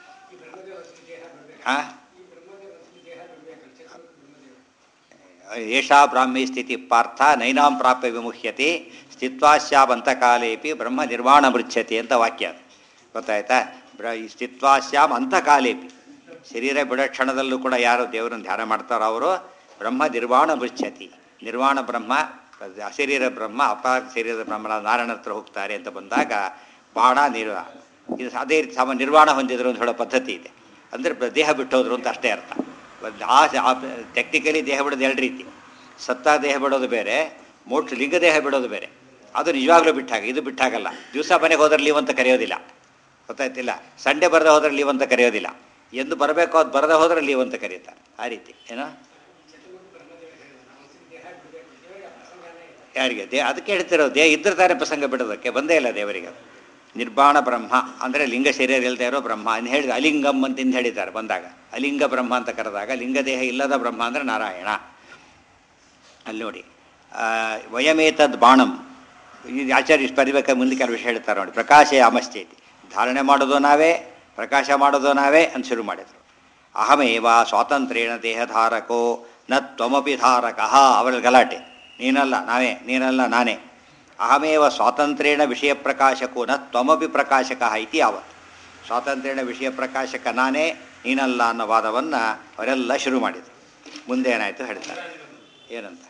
ಹಾಂ, ಏಷಾ ಬ್ರಾಹ್ಮಿ ಸ್ಥಿತಿ ಪಾರ್ಥ ನೈನಾಂ ಪ್ರಾಪ್ಯ ವಿಮುಹ್ಯತೆ ಸ್ಥಿತ್ವಾಸ್ಯಾಮಂತಕಾಲೇಪಿ ಬ್ರಹ್ಮ ನಿರ್ವಾಣ ಮೃಚ್ಛತಿ ಅಂತ ವಾಕ್ಯ. ಗೊತ್ತಾಯ್ತಾ? ಬ್ರ ಈ ಸ್ಥಿತ್ವಾಸ್ಯಾಮ್ ಅಂತಕಾಲೇಪಿ, ಶರೀರ ಬಿಡೋ ಕ್ಷಣದಲ್ಲೂ ಕೂಡ ಯಾರು ದೇವರನ್ನು ಧ್ಯಾನ ಮಾಡ್ತಾರೋ ಅವರು ಬ್ರಹ್ಮ ನಿರ್ವಾಣ ಮೃಚ್ಛತಿ, ನಿರ್ವಾಣ ಬ್ರಹ್ಮ, ಅಶರೀರ ಬ್ರಹ್ಮ ಅಪಾರ ಶರೀರದ ಬ್ರಹ್ಮನ ನಾರಾಯಣ ಹತ್ರ ಹೋಗ್ತಾರೆ ಅಂತ ಬಂದಾಗ ಬಾಣ ನಿರ್ವಾಣ. ಇದು ಅದೇ ರೀತಿ ಸಾಮ ನಿರ್ವಾಣ ಹೊಂದಿದ್ರು ಅಂತ ಹೇಳೋ ಪದ್ಧತಿ ಇದೆ. ಅಂದರೆ ದೇಹ ಬಿಟ್ಟೋದ್ರು ಅಂತ ಅಷ್ಟೇ ಅರ್ಥ. ಆ ಟೆಕ್ನಿಕಲಿ ದೇಹ ಬಿಡೋದು ಎರಡು ರೀತಿ. ಸತ್ತ ದೇಹ ಬಿಡೋದು ಬೇರೆ, ಮೋಕ್ಷ ಲಿಂಗ ದೇಹ ಬಿಡೋದು ಬೇರೆ. ಅದು ನಿಜವಾಗ್ಲೂ ಬಿಟ್ಟಾಗ, ಇದು ಬಿಟ್ಟಾಗಲ್ಲ. ದಿವಸ ಮನೆಗೆ ಹೋದ್ರೆ ಲೀವ್ ಅಂತ ಕರೆಯೋದಿಲ್ಲ, ಗೊತ್ತಾಯ್ತಿಲ್ಲ. ಸಂಡೇ ಬರದೆ ಹೋದ್ರೆ ಲೀವ್ ಅಂತ ಕರೆಯೋದಿಲ್ಲ. ಎಂದು ಬರಬೇಕು ಅದು ಬರದೆ ಹೋದ್ರೆ ಲೀವ್ ಅಂತ ಕರೀತಾರೆ. ಆ ರೀತಿ ಏನೋ ಯಾರಿಗೆ ದೇ ಅದಕ್ಕೆ ಹೇಳ್ತಿರೋ ದೇಹ ಇದ್ರೆ ತಾನೇ ಪ್ರಸಂಗ ಬಿಡೋದಕ್ಕೆ ಬಂದೇ ಇಲ್ಲ ದೇವರಿಗೆ. ನಿರ್ವಾಣ ಬ್ರಹ್ಮ ಅಂದರೆ ಲಿಂಗ ಶರೀರ ಇಲ್ಲದೆ ಇರೋ ಬ್ರಹ್ಮ ಅಂತ ಹೇಳಿದ್ರು. ಅಲಿಂಗಂ ಅಂತಿಂದು ಹೇಳಿದ್ದಾರೆ ಬಂದಾಗ. ಅಲಿಂಗ ಬ್ರಹ್ಮ ಅಂತ ಕರೆದಾಗ ಲಿಂಗದೇಹ ಇಲ್ಲದ ಬ್ರಹ್ಮ ಅಂದರೆ ನಾರಾಯಣ. ಅಲ್ಲಿ ನೋಡಿ, ವಯಮೇತದ್ ಬಾಣಂ, ಇದು ಆಚಾರ್ಯ ಇಷ್ಟು ಬರಿಬೇಕಾದ್ರೆ ಮುಂದೆ ಕೆಲವು ವಿಷಯ ಹೇಳ್ತಾರೆ ನೋಡಿ. ಪ್ರಕಾಶ ಅಮಶ್ಚೇತಿ, ಧಾರಣೆ ಮಾಡೋದು ನಾವೇ, ಪ್ರಕಾಶ ಮಾಡೋದು ನಾವೇ ಅಂತ ಶುರು ಮಾಡಿದರು. ಅಹಮೇವ ಸ್ವಾತಂತ್ರ್ಯೇಣ ದೇಹಧಾರಕೋ ನ ತ್ವಮಪಿ ಧಾರಕಃ. ಅವರಲ್ಲಿ ಗಲಾಟೆ, ನೀನಲ್ಲ ನಾವೇ, ನೀನಲ್ಲ ನಾನೇ. ಅಹಮೇವ ಸ್ವಾತಂತ್ರ್ಯೇಣ ವಿಷಯ ಪ್ರಕಾಶಕೋ ನ ತ್ವಮಪಿ ಪ್ರಕಾಶಕಃ ಇತಿ ಯಾವತ್ತು. ಸ್ವಾತಂತ್ರ್ಯೇಣ ವಿಷಯ ಪ್ರಕಾಶಕ ನಾನೇ, ನೀನಲ್ಲ ಅನ್ನೋ ವಾದವನ್ನು ಅವರೆಲ್ಲ ಶುರು ಮಾಡಿದರು. ಮುಂದೆ ಏನಾಯಿತು ಹೇಳ್ತಾರೆ, ಏನಂತ.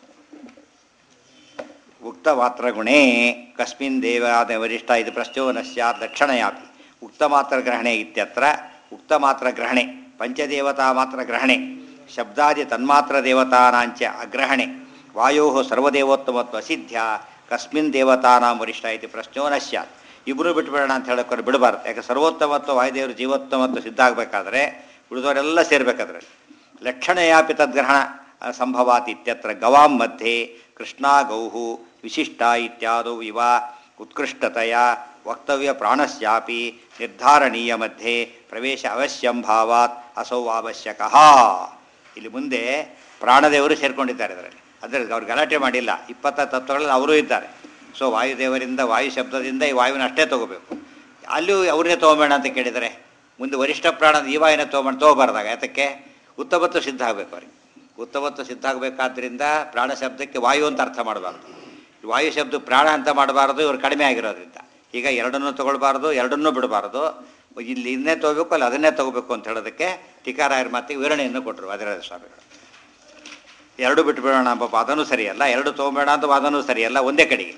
ಉಕ್ತ ಮಾತ್ರ ಗುಣೇ ಕಸ್ಮಿನ್ ದೇವಾದ ವರಿಷ್ಠ ಇದು ಪ್ರಶ್ನೋ ಸ್ಯಾತ್ ಲಕ್ಷಣಯಾಪಿ. ಉಕ್ತ ಮಾತ್ರ ಗ್ರಹಣೆ ಇತ್ಯತ್ರ ಉಕ್ತ ಮಾತ್ರ ಗ್ರಹಣೆ ಪಂಚದೇವತಾ ಮಾತ್ರ ಗ್ರಹಣೆ ಶಬ್ದಾದಿ ತನ್ಮಾತ್ರ ದೇವತಾನಾಂಚ ಅಗ್ರಹಣೆ ವಾಯೋ ಸರ್ವದೇವೋತ್ತಮತ್ವ ಸಿದ್ಧ್ಯ ಕಸ್ಮಿನ್ ದೇವತಾನಾಂ ವರಿಷ್ಠ ಇದು ಪ್ರಶ್ನೋ ನ ಸ್ಯಾತ್. ಇಬ್ಬರು ಬಿಟ್ಟುಬಿಡೋಣ ಅಂತ ಹೇಳೋಕ್ಕೋರು ಬಿಡಬಾರ್ದು. ಯಾಕೆ ಸರ್ವೋತ್ತಮತ್ವ ವಾಯುದೇವರು ಜೀವೋತ್ತಮತ್ವ ಸಿದ್ಧ ಆಗಬೇಕಾದ್ರೆ ಉಳಿದವರೆಲ್ಲ ಸೇರ್ಬೇಕಾದ್ರಲ್ಲಿ. ಲಕ್ಷಣಯಾಪಿ ತದ್ಗ್ರಹಣ ಸಂಭವಾತ್ ಇತ್ಯತ್ರ ಗವಾಂ ಮಧ್ಯೆ ಕೃಷ್ಣ ಗೌಹು ವಿಶಿಷ್ಟ ಇತ್ಯಾದೌ ಇವ ಉತ್ಕೃಷ್ಟತೆಯ ವಕ್ತವ್ಯ ಪ್ರಾಣಸ್ಯಾಪಿ ನಿರ್ಧಾರಣೀಯ ಮಧ್ಯೆ ಪ್ರವೇಶ ಅವಶ್ಯಂ ಭಾವಾತ್ ಅಸೌ ಅವಶ್ಯಕಃ. ಇಲ್ಲಿ ಮುಂದೆ ಪ್ರಾಣದೇವರು ಸೇರ್ಕೊಂಡಿದ್ದಾರೆ ಇದರಲ್ಲಿ. ಅಂದರೆ ಅವ್ರು ಗಲಾಟೆ ಮಾಡಿಲ್ಲ. ಇಪ್ಪತ್ತ ತತ್ವಗಳಲ್ಲಿ ಅವರೂ ಇದ್ದಾರೆ. ಸೊ ವಾಯುದೇವರಿಂದ ವಾಯು ಶಬ್ದದಿಂದ ಈ ವಾಯುವಿನ ಅಷ್ಟೇ ತೊಗೋಬೇಕು. ಅಲ್ಲೂ ಅವ್ರನ್ನೇ ತೊಗೊಬೇಡ ಅಂತ ಕೇಳಿದರೆ ಮುಂದೆ ವರಿಷ್ಠ ಪ್ರಾಣದ ಈ ವಾಯುನ ತೊಗೊಂಡು ತೊಗೋಬಾರ್ದಾಗ ಯಾತಕ್ಕೆ ಉತ್ತಮತ್ವ ಸಿದ್ಧ ಆಗಬೇಕು ಅವ್ರಿಗೆ. ಉತ್ತಮತ್ವ ಸಿದ್ಧ ಆಗಬೇಕಾದ್ರಿಂದ ಪ್ರಾಣ ಶಬ್ದಕ್ಕೆ ವಾಯು ಅಂತ ಅರ್ಥ ಮಾಡಬಾರ್ದು. ವಾಯು ಶಬ್ದ ಪ್ರಾಣ ಅಂತ ಮಾಡಬಾರ್ದು, ಇವರು ಕಡಿಮೆ ಆಗಿರೋದ್ರಿಂದ. ಈಗ ಎರಡನ್ನೂ ತೊಗೊಳ್ಬಾರ್ದು, ಎರಡನ್ನೂ ಬಿಡಬಾರ್ದು. ಇಲ್ಲಿ ಇನ್ನೇ ತೊಗೋಬೇಕು, ಅಲ್ಲಿ ಅದನ್ನೇ ತೊಗೋಬೇಕು ಅಂತ ಹೇಳೋದಕ್ಕೆ ಟೀಕಾರಾಯರ ಮಾತಿಗೆ ವಿವರಣೆಯನ್ನು ಕೊಟ್ಟರು ವಾದಿರಾಜ ಸ್ವಾಮಿಗಳು. ಎರಡು ಬಿಟ್ಟು ಬಿಡೋಣ ಪಾಪ ಅದನ್ನು ಸರಿಯಲ್ಲ, ಎರಡು ತೊಗೊಬೇಡ ಅಂತ ಅದನ್ನು ಸರಿಯಲ್ಲ, ಒಂದೇ ಕಡೆಗೆ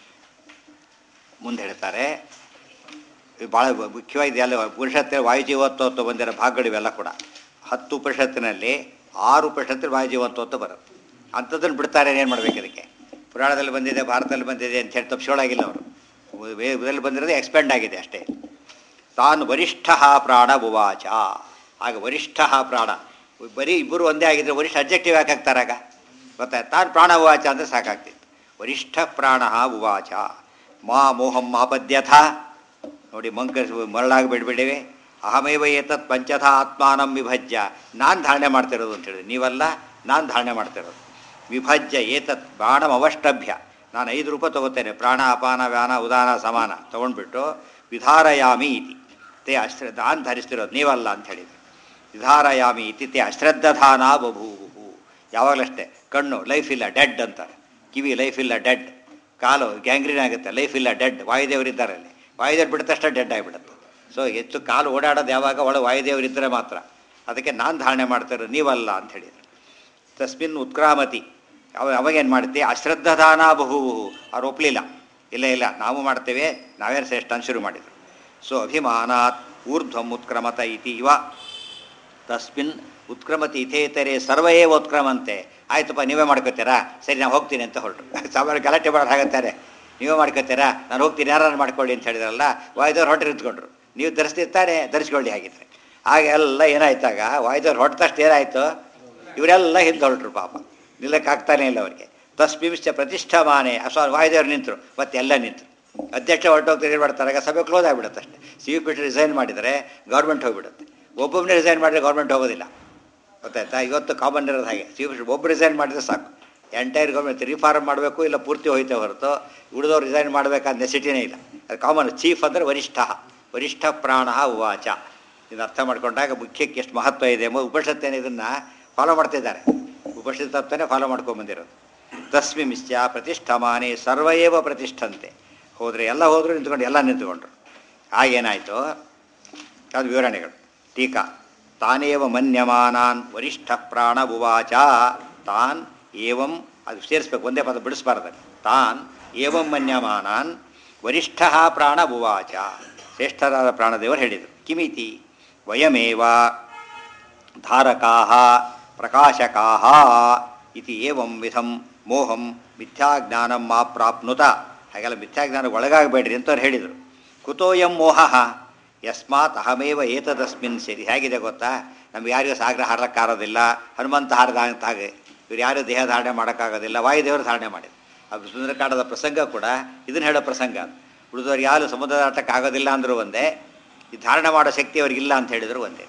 ಮುಂದೆ ಹೇಳ್ತಾರೆ. ಭಾಳ ಮುಖ್ಯವಾಗಿದೆ ಅಲ್ಲ. ಉಪನಿಷತ್ತಿನ ವಾಯುಜೀವತ್ವ ಬಂದಿರೋ ಭಾಗಗಳಿವೆಲ್ಲ ಕೂಡ. ಹತ್ತು ಉಪನಿಷತ್ತಿನಲ್ಲಿ ಆರು ಉಪನಿಷತ್ತಿನ ವಾಯುಜೀವತ್ವ ಬರುತ್ತೆ. ಅಂಥದ್ದನ್ನು ಬಿಡ್ತಾರೆ, ಏನು ಮಾಡಬೇಕು ಇದಕ್ಕೆ. ಪುರಾಣದಲ್ಲಿ ಬಂದಿದೆ, ಭಾರತದಲ್ಲಿ ಬಂದಿದೆ ಅಂತ ಹೇಳಿ ತಪ್ಪಿಸೋಳಾಗಿಲ್ಲ ಅವರು. ವೇದದಲ್ಲಿ ಬಂದಿರೋದು ಎಕ್ಸ್ಪೆಂಡ್ ಆಗಿದೆ ಅಷ್ಟೇ. ತಾನು ವರಿಷ್ಠ ಪ್ರಾಣ ಉವಾಚ. ಆಗ ವರಿಷ್ಠ ಪ್ರಾಣ ಬರೀ ಇಬ್ಬರು ಒಂದೇ ಆಗಿದ್ರೆ ವರಿಷ್ಠ ಅಬ್ಜೆಕ್ಟಿವ್ ಯಾಕೆ ಹಾಕ್ತಾರಾಗ ಗೊತ್ತಾಯ್ತು. ತಾನು ಪ್ರಾಣ ಉವಾಚ ಅಂದರೆ ಸಾಕಾಗ್ತಿತ್ತು. ವರಿಷ್ಠ ಪ್ರಾಣ ಉವಾಚ ಮಾ ಮೋಹಂ ಮಾಪದ್ಯಥ. ನೋಡಿ ಮಂಕ ಮರಳಾಗಿ ಬಿಡ್ಬಿಟ್ಟಿವೆ. ಅಹಮೇವ ಏತತ್ ಪಂಚಥ ಆತ್ಮಾನಂ ವಿಭಜ್ಯ. ನಾನು ಧಾರಣೆ ಮಾಡ್ತಿರೋದು ಅಂತ ಹೇಳಿದೆ, ನೀವಲ್ಲ, ನಾನು ಧಾರಣೆ ಮಾಡ್ತಿರೋದು. ವಿಭಜ್ಯ ಏತತ್ ಪ್ರಾಣಂ ಅವಷ್ಟಭ್ಯ. ನಾನು ಐದು ರೂಪ ತೊಗೋತೇನೆ, ಪ್ರಾಣ ಅಪಾನ ವ್ಯಾನ ಉದಾನ ಸಮಾನ ತೊಗೊಂಡ್ಬಿಟ್ಟು ವಿಧಾರಯಾಮಿ ಇತಿ ತೇ ಅಶ್ರ ನಾನು ಧರಿಸ್ತಿರೋದು, ನೀವಲ್ಲ ಅಂತ ಹೇಳಿದರು. ವಿಧಾರಯಾಮಿ ಇತಿ ತೇ ಅಶ್ರದ್ಧಾನ ಬಭೂವು. ಯಾವಾಗಲಷ್ಟೇ ಕಣ್ಣು ಲೈಫ್ ಇಲ್ಲ ಡೆಡ್ ಅಂತಾರೆ, ಕಿವಿ ಲೈಫ್ ಇಲ್ಲ ಡೆಡ್, ಕಾಲು ಗ್ಯಾಂಗ್ರೀನ್ ಆಗುತ್ತೆ ಲೈಫ್ ಇಲ್ಲ ಡೆಡ್. ವಾಯುದೇವರಿದ್ದಾರೆ ಅಲ್ಲಿ, ವಾಯುದೇವರು ಬಿಟ್ಟ ತಕ್ಷಣ ಡೆಡ್ ಆಗಿಬಿಡುತ್ತೆ. ಸೊ ಹೆಚ್ಚು ಕಾಲು ಓಡಾಡೋದು ಯಾವಾಗ ಒಳ ವಾಯುದೇವರಿದ್ದರೆ ಮಾತ್ರ. ಅದಕ್ಕೆ ನಾನು ಧಾರಣೆ ಮಾಡ್ತಿರೋದು, ನೀವಲ್ಲ ಅಂತ ಹೇಳಿದರು. ತಸ್ಮಿನ್ ಉತ್ಕ್ರಾಮತಿ. ಅವ ಅವಾಗೇನು ಮಾಡ್ತೀವಿ, ಅಶ್ರದ್ಧಾನ ಬಹುವು. ಅವ್ರು ಒಪ್ಪಲಿಲ್ಲ, ಇಲ್ಲ ಇಲ್ಲ ನಾವು ಮಾಡ್ತೇವೆ, ನಾವೇನು ಶ್ರೇಷ್ಠ ಅಂತ ಶುರು ಮಾಡಿದರು. ಸೊ ಅಭಿಮಾನಾತ್ ಊರ್ಧ್ವಂ ಉತ್ಕ್ರಮತ ಇತಿ ಇವ ತಸ್ಮಿನ್ ಉತ್ಕ್ರಮತಿ ಇತೇತರೆ ಸರ್ವೇ ಉತ್ಕ್ರಮಂತೆ. ಆಯ್ತಪ್ಪ ನೀವೇ ಮಾಡ್ಕೋತೀರಾ, ಸರಿ ನಾನು ಹೋಗ್ತೀನಿ ಅಂತ ಹೊರಟರು. ಸಾಮಾನ್ಯ ಗಲಾಟೆ ಮಾಡೋದು ಹಾಗತ್ತಾರೆ, ನೀವೇ ಮಾಡ್ಕೋತೀರಾ, ನಾನು ಹೋಗ್ತೀನಿ, ಯಾರು ಮಾಡ್ಕೊಳ್ಳಿ ಅಂತ ಹೇಳಿದ್ರಲ್ಲ. ವಾಯುದೇವ್ರು ಹೊಟ್ಟೆ ನಿಂತ್ಕೊಂಡ್ರು, ನೀವು ಧರಿಸ್ತಿರ್ತಾರೆ ಧರಿಸ್ಕೊಳ್ಳಿ ಹಾಗಿದ್ರೆ. ಹಾಗೆಲ್ಲ ಏನಾಯ್ತಾಗ ವಾಯುದೇವ್ರು ಹೊಟ್ಟ ತಕ್ಷಣ ಏನಾಯಿತು, ಇವರೆಲ್ಲ ಹಿಂದೆ ಹೊರಟ್ರು. ಪಾಪ ನಿಲ್ಲಕ್ಕಾಗ್ತಾನೇ ಇಲ್ಲ ಅವರಿಗೆ. ತಸ್ಮಿಂಶ್ಚ ಪ್ರತಿಷ್ಠಾಮಾನೆ. ಅಸ್ವ ವಾಯುದೇವರು ನಿಂತರು, ಮತ್ತೆ ಎಲ್ಲ ನಿಂತರು. ಅಧ್ಯಕ್ಷ ಹೊರಟೋಗ್ತಾರೆ ಏನು ಮಾಡ್ತಾರೆ, ಆಗ ಸಭೆ ಕ್ಲೋಸ್ ಆಗಿಬಿಡುತ್ತೆ ಅಷ್ಟೇ. C U P T resign ಮಾಡಿದರೆ ಗೌರ್ಮೆಂಟ್ ಹೋಗಿಬಿಡುತ್ತೆ. ಒಬ್ಬೊಬ್ಬನೇ ರಿಸೈನ್ ಮಾಡಿದರೆ ಗೌರ್ಮೆಂಟ್ ಹೋಗೋದಿಲ್ಲ, ಗೊತ್ತಾಯ್ತಾ? ಇವತ್ತು ಕಾಮನ್ ಇರೋದು ಹಾಗೆ. ಸಿ ಯು ಪಿ ಟಿ ಒಬ್ಬರು ರಿಸೈನ್ ಮಾಡಿದರೆ ಸಾಕು, ಎಂಟೈರ್ ಗೌರ್ಮೆಂಟ್ ರಿಫಾರ್ಮ್ ಮಾಡಬೇಕು, ಇಲ್ಲ ಪೂರ್ತಿ ಹೋಯ್ತೇ ಹೊರತು ಉಳಿದವ್ರು ರಿಸೈನ್ ಮಾಡಬೇಕಾದ ನೆಸಿಟಿನೇ ಇಲ್ಲ. ಅದು ಕಾಮನ್. ಚೀಫ್ ಅಂದರೆ ವರಿಷ್ಠ, ವರಿಷ್ಠ ಪ್ರಾಣ ಉವಾಚ. ಇದನ್ನು ಅರ್ಥ ಮಾಡ್ಕೊಂಡಾಗ ಮುಖ್ಯಕ್ಕೆ ಎಷ್ಟು ಮಹತ್ವ ಇದೆ ಎಂಬ ಉಪನಿಷತ್ತೇನೆ ಇದನ್ನು ಫಾಲೋ ಮಾಡ್ತಿದ್ದಾರೆ. ಉಪನಿಷತ್ ತತ್ವನೇ ಫಾಲೋ ಮಾಡ್ಕೊಂಬಂದಿರೋದು. ತಸ್ಮಿಂಶ್ಚ ಪ್ರತಿಷ್ಠಮಾನೇ ಸರ್ವಯೇವ ಪ್ರತಿಷ್ಠಂತೆ. ಹೋದರೆ ಎಲ್ಲ ಹೋದರೂ ನಿಂತ್ಕೊಂಡು ಎಲ್ಲ ನಿಂತ್ಕೊಂಡ್ರು. ಆಗೇನಾಯಿತು ಅದು ವಿವರಣೆಗಳು. ಟೀಕಾ ತಾನೇವ ಮನ್ಯಮಾನಾನ್ ವರಿಷ್ಠ ಪ್ರಾಣ ಉವಾಚ. ತಾನ್ ಏವಂ, ಅದು ಸೇರಿಸ್ಬೇಕು, ಒಂದೇ ಪದ ಬಿಡಿಸ್ಬಾರ್ದು. ತಾನ್ ಏವಂ ಮನ್ಯಮಾನಾನ್ ವರಿಷ್ಠ ಪ್ರಾಣ ಉವಾಚ. ಶ್ರೇಷ್ಠರಾದ ಪ್ರಾಣದೇವರು ಹೇಳಿದರು. ಕಿಮಿತಿ ವಯಮೇವ ಧಾರಕಾಃ ಪ್ರಕಾಶಕಾಃ ಇತಿ ಏವಂ ವಿಧಂ ಮೋಹಂ ಮಿಥ್ಯಾಜ್ಞಾನಂ ಮಾ ಪ್ರಾಪ್ನುತ. ಹಾಗೆಲ್ಲ ಮಿಥ್ಯಾಜ್ಞಾನಕ್ಕೆ ಒಳಗಾಗಬೇಡ್ರಿ ಅಂತವ್ರು ಹೇಳಿದರು. ಕುತೋಯಂ ಮೋಹ ಯಸ್ಮಾತ್ ಅಹಮೇವ ಏತದಸ್ಮಿನ್ ಸರಿ. ಹೇಗಿದೆ ಗೊತ್ತಾ, ನಮ್ಗೆ ಯಾರಿಗೂ ಸಾಗರ ಹಾರಕ್ಕಾಗೋದಿಲ್ಲ, ಹನುಮಂತ ಹಾರದ ಅಂತ. ಹಾಗೆ ಇವ್ರು ಯಾರೂ ದೇಹ ಧಾರಣೆ ಮಾಡೋಕ್ಕಾಗೋದಿಲ್ಲ, ವಾಯುದೇವರು ಧಾರಣೆ ಮಾಡಿದ್ರು. ಅದು ಸುಂದರಕಾಂಡದ ಪ್ರಸಂಗ ಕೂಡ ಇದನ್ನು ಹೇಳೋ ಪ್ರಸಂಗ. ಉಳಿದವ್ರು ಯಾರು ಸಮುದ್ರ ದಾಟಕ್ಕೆ ಆಗೋದಿಲ್ಲ ಅಂದರೂ ಒಂದೇ, ಈ ಧಾರಣೆ ಮಾಡೋ ಶಕ್ತಿ ಅವ್ರಿಗಿಲ್ಲ ಅಂತ ಹೇಳಿದ್ರು ಒಂದೇ.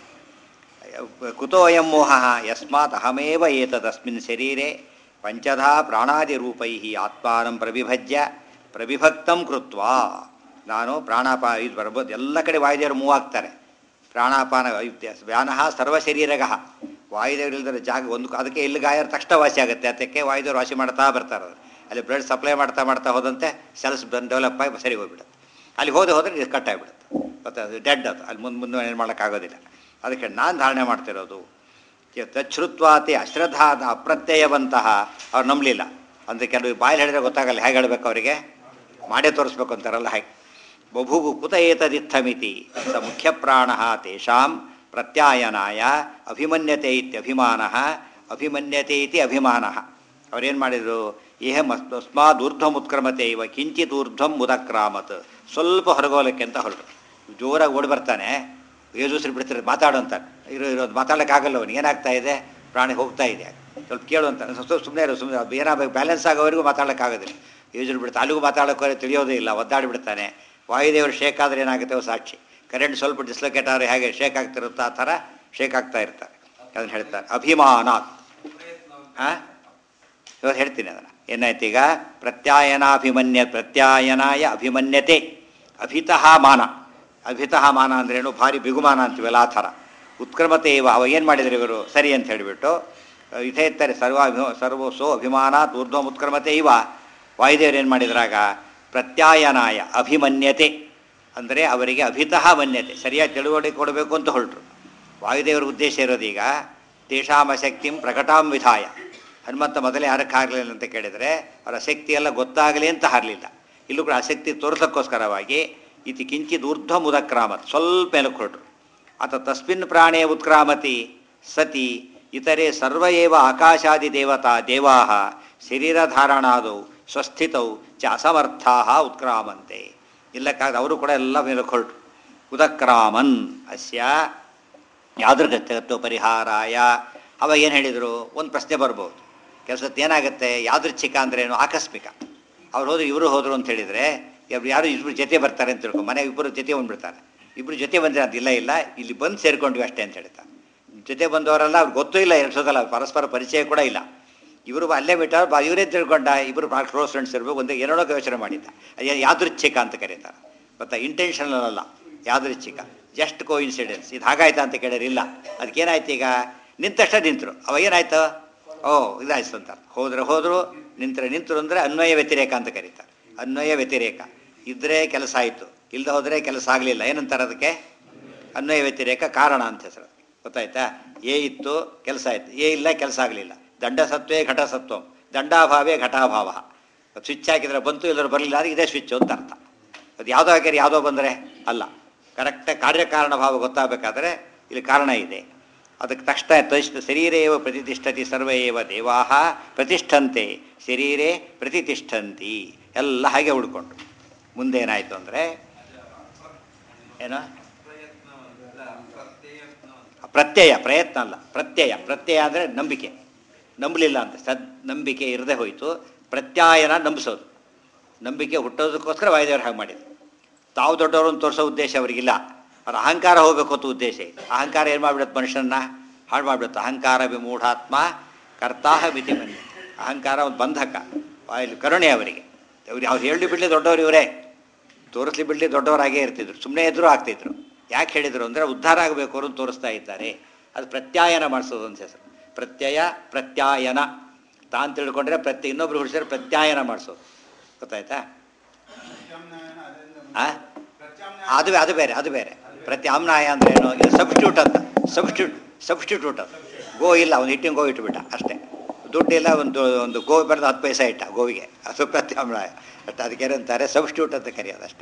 ಕುತೋಯಂ ಮೋಹ ಯಸ್ಮಾತ್ ಅಹಮೇವ ಏತದಸ್ಮಿನ್ ಶರೀರೆ ಪಂಚಧಾ ಪ್ರಾಣಾದಿರೂಪೈ ಆತ್ಮಾನಂ ಪ್ರವಿಭಜ್ಯ ಪ್ರವಿಭಕ್ತಂ ಕೃತ್ವಾ. ನಾನು ಪ್ರಾಣಾಪಾನ ಇದು ಬರ್ಬೋದು, ಎಲ್ಲ ಕಡೆ ವಾಯುದೇವರು ಮೂವ್ ಆಗ್ತಾರೆ. ಪ್ರಾಣಾಪಾನ ವ್ಯಾನಃ ಸರ್ವಶರೀರಗಃ. ವಾಯುದೇವರಿಲ್ಲದ ಜಾಗ ಒಂದು, ಅದಕ್ಕೆ ಇಲ್ಲಿ ಗಾಯ ತಕ್ಷಣ ವಾಸಿ ಆಗುತ್ತೆ. ಅದಕ್ಕೆ ವಾಯುದೇವರು ವಾಸಿ ಮಾಡ್ತಾ ಬರ್ತಾರೆ. ಅಲ್ಲಿ ಬ್ಲಡ್ ಸಪ್ಲೈ ಮಾಡ್ತಾ ಮಾಡ್ತಾ ಹೋದಂತೆ ಸೆಲ್ಸ್ ಡೆವಲಪ್ ಆಗಿ ಸರಿ ಹೋಗ್ಬಿಡುತ್ತೆ. ಅಲ್ಲಿ ಹೋದೆ ಹೋದರೆ ಇದು ಕಟ್ ಆಗಿಬಿಡುತ್ತೆ, ಮತ್ತು ಅದು ಡೆಡ್. ಅದು ಅಲ್ಲಿ ಮುಂದೆ ಮುಂದೆ ಏನು ಮಾಡೋಕ್ಕಾಗೋದಿಲ್ಲ. ಅದಕ್ಕೆ ನಾನು ಧಾರಣೆ ಮಾಡ್ತಿರೋದು. ತಚ್ಛ್ರುತ್ವಾತಿ ಅಶ್ರದ್ಧಾದ ಅಪ್ರತ್ಯಯವಂತಹ ಅವ್ರು ನಂಬಲಿಲ್ಲ. ಅಂದರೆ ಕೆಲವು ಬಾಯಲ್ಲಿ ಹೇಳಿದ್ರೆ ಗೊತ್ತಾಗಲ್ಲ, ಹೇಗೆ ಹೇಳಬೇಕು ಅವರಿಗೆ, ಮಾಡೇ ತೋರಿಸ್ಬೇಕು ಅಂತಾರಲ್ಲ ಹಾಗೆ. ಬಭುಗು ಕುತ ಏತದಿತ್ತಮಿತಿ ಸ ಮುಖ್ಯ ಪ್ರಾಣ ತೇಷಾಂ ಪ್ರತ್ಯಾಯನಾಯ ಅಭಿಮನ್ಯತೆ ಇತ್ಯಭಿಮಾನ ಅಭಿಮನ್ಯತೆ ಇತಿ ಅಭಿಮಾನ. ಅವ್ರೇನು ಮಾಡಿದರು, ಏಹ ತಸ್ಮಾದ್ ಊರ್ಧ್ವಂ ಉತ್ಕ್ರಮತೆ ಇವ ಕಿಂಚಿತ್ ಊರ್ಧ್ವಂ ಉದಕ್ರಾಮತ್. ಸ್ವಲ್ಪ ಹೊರಗೋಲಕ್ಕೆ ಅಂತ ಹೊರಟು ಜೋರಾಗಿ ಓಡಿ ಬರ್ತಾನೆ. ಏಜೂಸ್ರಿ ಬಿಡ್ತಾರೆ, ಮಾತಾಡು ಅಂತಾನೆ. ಇರೋ ಇರೋದು ಮಾತಾಡೋಕ್ಕಾಗಲ್ಲ ಅವನಿಗೆ, ಏನಾಗ್ತಾ ಇದೆ, ಪ್ರಾಣಿ ಹೋಗ್ತಾ ಇದೆ, ಸ್ವಲ್ಪ ಕೇಳು ಅಂತಾನೆ. ಸ್ವಲ್ಪ ಸುಮ್ಮನೆ ಇರೋ, ಸುಮ್ಮನೆ ಏನಾಗಬೇಕು, ಬ್ಯಾಲೆನ್ಸ್ ಆಗೋವರೆಗೂ ಮಾತಾಡೋಕ್ಕಾಗೋದಿಲ್ಲ. ಏಜೂರು ಬಿಡ್ತಾನೆ, ಅಲ್ಲಿಗೂ ಮಾತಾಡೋಕ್ಕೆ ತಿಳಿಯೋದೇ ಇಲ್ಲ, ಒದ್ದಾಡಿ ಬಿಡ್ತಾನೆ. ವಾಯುದೇವರು ಶೇಕ್ ಆದರೆ ಏನಾಗುತ್ತೆ ಸಾಕ್ಷಿ. ಕರೆಂಟ್ ಸ್ವಲ್ಪ ಡಿಸ್ಲೊಕೇಟ್ ಆದರೆ ಹೇಗೆ ಶೇಕ್ ಆಗ್ತಿರುತ್ತೋ ಆ ಥರ ಶೇಕ್ ಆಗ್ತಾ ಇರ್ತಾರೆ. ಅದನ್ನು ಹೇಳ್ತಾರೆ ಅಭಿಮಾನ. ಹಾಂ, ಇವಾಗ ಹೇಳ್ತೀನಿ ಅದನ್ನು. ಏನಾಯ್ತು ಈಗ, ಪ್ರತ್ಯಾಯನಾಭಿಮನ್ಯ ಪ್ರತ್ಯಾಯನಾಯ ಅಭಿಮನ್ಯತೆ ಅಭಿತಃ ಮಾನ. ಅಭಿತಃ ಮಾನ ಅಂದ್ರೇನು, ಭಾರಿ ಬಿಗುಮಾನ ಅಂತೀವಲ್ಲ ಆ ಥರ. ಉತ್ಕ್ರಮತೆ ಇವ, ಅವ ಏನು ಮಾಡಿದ್ರು ಇವರು ಸರಿ ಅಂತ ಹೇಳಿಬಿಟ್ಟು ಇಥೇತ್ತಾರೆ ಸರ್ವ ಸರ್ವಸೋ ಅಭಿಮಾನಾತ್ ಊರ್ಧ್ವಂ ಉತ್ಕ್ರಮತೆ ಇವ. ವಾಯುದೇವರು ಏನು ಮಾಡಿದ್ರಾಗ ಪ್ರತ್ಯಾಯನಾಯ ಅಭಿಮನ್ಯತೆ ಅಂದರೆ ಅವರಿಗೆ ಅಭಿತಃ ಮನ್ಯತೆ, ಸರಿಯಾಗಿ ತಿಳುವಳಿಕೆ ಕೊಡಬೇಕು ಅಂತ ಹೊರಟರು. ವಾಯುದೇವರ ಉದ್ದೇಶ ಇರೋದೀಗ ತೇಷಾಮ ಶಕ್ತಿಂ ಪ್ರಕಟಾಂ ವಿಧಾಯ. ಹನುಮಂತ ಮೊದಲೇ ಯಾರಕ್ಕೆ ಆಗಲಿಲ್ಲ ಅಂತ ಕೇಳಿದರೆ ಅವರ ಶಕ್ತಿ ಎಲ್ಲ ಗೊತ್ತಾಗಲಿ ಅಂತ ಹಾರಲಿಲ್ಲ. ಇಲ್ಲೂ ಕೂಡ ಆಸಕ್ತಿ ತೋರಿಸೋಕ್ಕೋಸ್ಕರವಾಗಿ ಇತಿ ಕಿಂಚಿತ್ ಊರ್ಧ್ವಂ ಉದಕ್ರಾಮತ್, ಸ್ವಲ್ಪ ಮೇಲಕ್ಕೆ ಹೊರಟರು. ಅಥ ತಸ್ಮಿನ್ ಪ್ರಾಣೇ ಉತ್ಕ್ರಾಮತಿ ಸತಿ ಇತರೆ ಸರ್ವ ಏವ ಆಕಾಶಾದಿ ದೇವತಾ ದೇವಾ ಶರೀರಧಾರಣಾದೌ ಸ್ವಸ್ಥಿತೌ ಚ ಅಸಮರ್ಥಾ ಉತ್ಕ್ರಾಮಂತೆ. ಇಲ್ಲಕ್ಕಾಗ ಅವರು ಕೂಡ ಎಲ್ಲ ಮೇಲಕ್ಕೆ ಹೊರಟರು. ಉದಕ್ರಾಮನ್ ಅಸ್ಯ ಯಾದೃಗತ್ವ ಪರಿಹಾರಾಯ. ಅವಾಗ ಏನು ಹೇಳಿದರು, ಒಂದು ಪ್ರಶ್ನೆ ಬರ್ಬೋದು. ಕೆಲಸಕ್ಕೆ ಏನಾಗುತ್ತೆ, ಯಾದೃಚ್ಛಿಕ ಅಂದ್ರೇನು, ಆಕಸ್ಮಿಕ. ಅವ್ರು ಹೋದ್ರು ಇವರು ಹೋದರು ಅಂತ ಹೇಳಿದರೆ ಯಾರು ಇಬ್ಬರು ಜೊತೆ ಬರ್ತಾರೆ ಅಂತ ತಿಳ್ಕೊ, ಮನೆ ಇಬ್ಬರು ಜೊತೆ ಬಂದುಬಿಡ್ತಾರೆ. ಇಬ್ಬರು ಜೊತೆ ಬಂದರೆ ಅದಿಲ್ಲ, ಇಲ್ಲ ಇಲ್ಲಿ ಬಂದು ಸೇರ್ಕೊಂಡ್ವಿ ಅಷ್ಟೇ ಅಂತ ಹೇಳ್ತಾರೆ. ಜೊತೆ ಬಂದವರೆಲ್ಲ ಅವ್ರಿಗೆ ಗೊತ್ತೂ ಇಲ್ಲ, ಎಣಿಸೋದಲ್ಲ, ಪರಸ್ಪರ ಪರಿಚಯ ಕೂಡ ಇಲ್ಲ. ಇವರು ಅಲ್ಲೇ ಬಿಟ್ಟವ್ರು, ಬಾ ಇವರೇ ತಿಳ್ಕೊಂಡ ಇಬ್ಬರು ಭಾಳ ಕ್ಲೋಸ್ ಫ್ರೆಂಡ್ಸ್ ಇರಬೇಕು, ಒಂದು ಏನೋ ಯೋಚನೆ ಮಾಡಿದ್ದ. ಅದು ಯಾದೃಚ್ಛಿಕ ಅಂತ ಕರೀತಾರೆ. ಗೊತ್ತಾ, ಇಂಟೆನ್ಷನಲ್ ಅಲ್ಲ, ಯಾದೃಚ್ಛಿಕ, ಜಸ್ಟ್ ಕೋ ಇನ್ಸಿಡೆನ್ಸ್. ಇದು ಹಾಗಾಯ್ತಾ ಅಂತ ಕೇಳಿದ್ರೆ ಇಲ್ಲ. ಅದಕ್ಕೇನಾಯ್ತು, ಈಗ ನಿಂತಷ್ಟೇ ನಿಂತರು. ಅವಾಗ ಏನಾಯ್ತು, ಓ ಇದಾಯ್ತು ಅಂತ. ಹೋದ್ರೆ ಹೋದರು, ನಿಂತರೆ ನಿಂತರು ಅಂದರೆ ಅನ್ವಯ ವ್ಯತಿರೇಕ ಅಂತ ಕರೀತಾರೆ. ಅನ್ವಯ ವ್ಯತಿರೇಕ ಇದ್ದರೆ ಕೆಲಸ ಆಯಿತು, ಇಲ್ಲದೆ ಹೋದರೆ ಕೆಲಸ ಆಗಲಿಲ್ಲ. ಏನಂತಾರೆ ಅದಕ್ಕೆ, ಅನ್ವಯ ವ್ಯತಿರೇಕ ಕಾರಣ ಅಂತ ಹೆಸರು. ಗೊತ್ತಾಯ್ತಾ, ಎ ಇತ್ತು ಕೆಲಸ ಆಯಿತು, ಎ ಇಲ್ಲ ಕೆಲಸ ಆಗಲಿಲ್ಲ. ದಂಡಸತ್ವೇ ಘಟಸತ್ವಂ, ದಂಡಾಭಾವೇ ಘಟಾಭಾವ. ಸ್ವಿಚ್ ಹಾಕಿದರೆ ಬಂತು, ಎಲ್ಲರೂ ಬರಲಿಲ್ಲ ಅಂದರೆ ಇದೇ ಸ್ವಿಚ್ಚು ಅಂತ ಅರ್ಥ. ಅದು ಯಾವುದೋ ಹಾಕಿದ್ರೆ ಯಾವುದೋ ಬಂದರೆ ಅಲ್ಲ. ಕರೆಕ್ಟಾಗಿ ಕಾರ್ಯಕಾರಣ ಭಾವ ಗೊತ್ತಾಗಬೇಕಾದ್ರೆ ಇಲ್ಲಿ ಕಾರಣ ಇದೆ. ಅದಕ್ಕೆ ತಕ್ಷಣ ತಷ್ಟ ಶರೀರೇವ ಪ್ರತಿಷ್ಠತಿ ಸರ್ವ ಏವ ದೇವಾ ಪ್ರತಿಷ್ಠಂತೆ ಶರೀರೇ ಪ್ರತಿಷ್ಠಂತಿ. ಎಲ್ಲ ಹಾಗೆ ಉಳ್ಕೊಂಡು ಮುಂದೇನಾಯಿತು ಅಂದರೆ ಏನೋ ಪ್ರತ್ಯಯ, ಪ್ರಯತ್ನ ಅಲ್ಲ, ಪ್ರತ್ಯಯ. ಪ್ರತ್ಯಯ ಅಂದರೆ ನಂಬಿಕೆ. ನಂಬಲಿಲ್ಲ ಅಂತ, ಸದ್ ನಂಬಿಕೆ ಇರದೆ ಹೋಯಿತು. ಪ್ರತ್ಯಾಯನ ನಂಬಿಸೋದು. ನಂಬಿಕೆ ಹುಟ್ಟೋದಕ್ಕೋಸ್ಕರ ವಾಯುದೇವರು ಹಾಗೆ ಮಾಡಿದ್ರು. ತಾವು ದೊಡ್ಡವರು ಅಂತ ತೋರಿಸೋ ಉದ್ದೇಶ ಅವರಿಗಿಲ್ಲ. ಅವ್ರ ಅಹಂಕಾರ ಹೋಗಬೇಕು ಅಂತ ಉದ್ದೇಶ ಇದೆ. ಅಹಂಕಾರ ಏನು ಮಾಡಿಬಿಡುತ್ತೆ ಮನುಷ್ಯನ ಹಾಳು ಮಾಡಿಬಿಡುತ್ತೆ. ಅಹಂಕಾರ ವಿಮೂಢಾತ್ಮ ಕರ್ತಾಹ ಮಿತಿ ಮನ್ಯ. ಅಹಂಕಾರ ಒಂದು ಬಂಧಕ. ಇಲ್ಲಿ ಕರುಣೆ ಅವರಿಗೆ. ಅವ್ರು ಅವ್ರು ಹೇಳಿ ಬಿಡಲಿ ದೊಡ್ಡವರು ಇವರೇ, ತೋರಿಸ್ಲಿ ಬಿಡಲಿ ದೊಡ್ಡವರಾಗೇ ಇರ್ತಿದ್ರು. ಸುಮ್ಮನೆ ಎದುರು ಆಗ್ತಿದ್ರು. ಯಾಕೆ ಹೇಳಿದರು ಅಂದರೆ ಉದ್ಧಾರ ಆಗಬೇಕು ಅವರು ತೋರಿಸ್ತಾ ಇದ್ದಾರೆ. ಅದು ಪ್ರತ್ಯಾಯನ ಮಾಡಿಸೋದು ಅಂತ ಹೆಸರು. ಪ್ರತ್ಯಯ ಪ್ರತ್ಯಾಯನ ತಾನು ತಿಳ್ಕೊಂಡ್ರೆ ಪ್ರತ್ಯ ಇನ್ನೊಬ್ರು ಹುಡಿಸಿದ್ರೆ ಪ್ರತ್ಯಾಯನ ಮಾಡಿಸೋದು. ಗೊತ್ತಾಯ್ತಾ? ಹಾಂ, ಅದು ಅದು ಬೇರೆ ಅದು ಬೇರೆ. ಪ್ರತ್ಯಾಮ್ನಾಯ ಅಂದ್ರೆ ಏನು? ಇದು ಸಬ್ಸ್ಟ್ಯೂಟ್ ಅಂತ. ಸಬ್ಸ್ಟ್ಯೂಟ್ ಸಬ್ಸ್ಟಿಟ್ಯೂಟ್ ಅದು. ಗೋ ಇಲ್ಲ, ಒಂದು ಹಿಟ್ಟಿನ ಗೋ ಇಟ್ಟುಬಿಟ್ಟ ಅಷ್ಟೇ. ದುಡ್ಡಿಲ್ಲ, ಒಂದು ಒಂದು ಗೋ ಬರೆದು ಹತ್ತು ಪೈಸೆ ಇಟ್ಟ ಗೋವಿಗೆ, ಅದು ಪ್ರತ್ಯಾಮ್ನಾಯ ಅಷ್ಟು. ಅದಕ್ಕೆ ಏನಂತಾರೆ? ಸಬ್ಸ್ಟ್ಯೂಟ್ ಅಂತ ಕರೆಯೋದು ಅಷ್ಟೇ.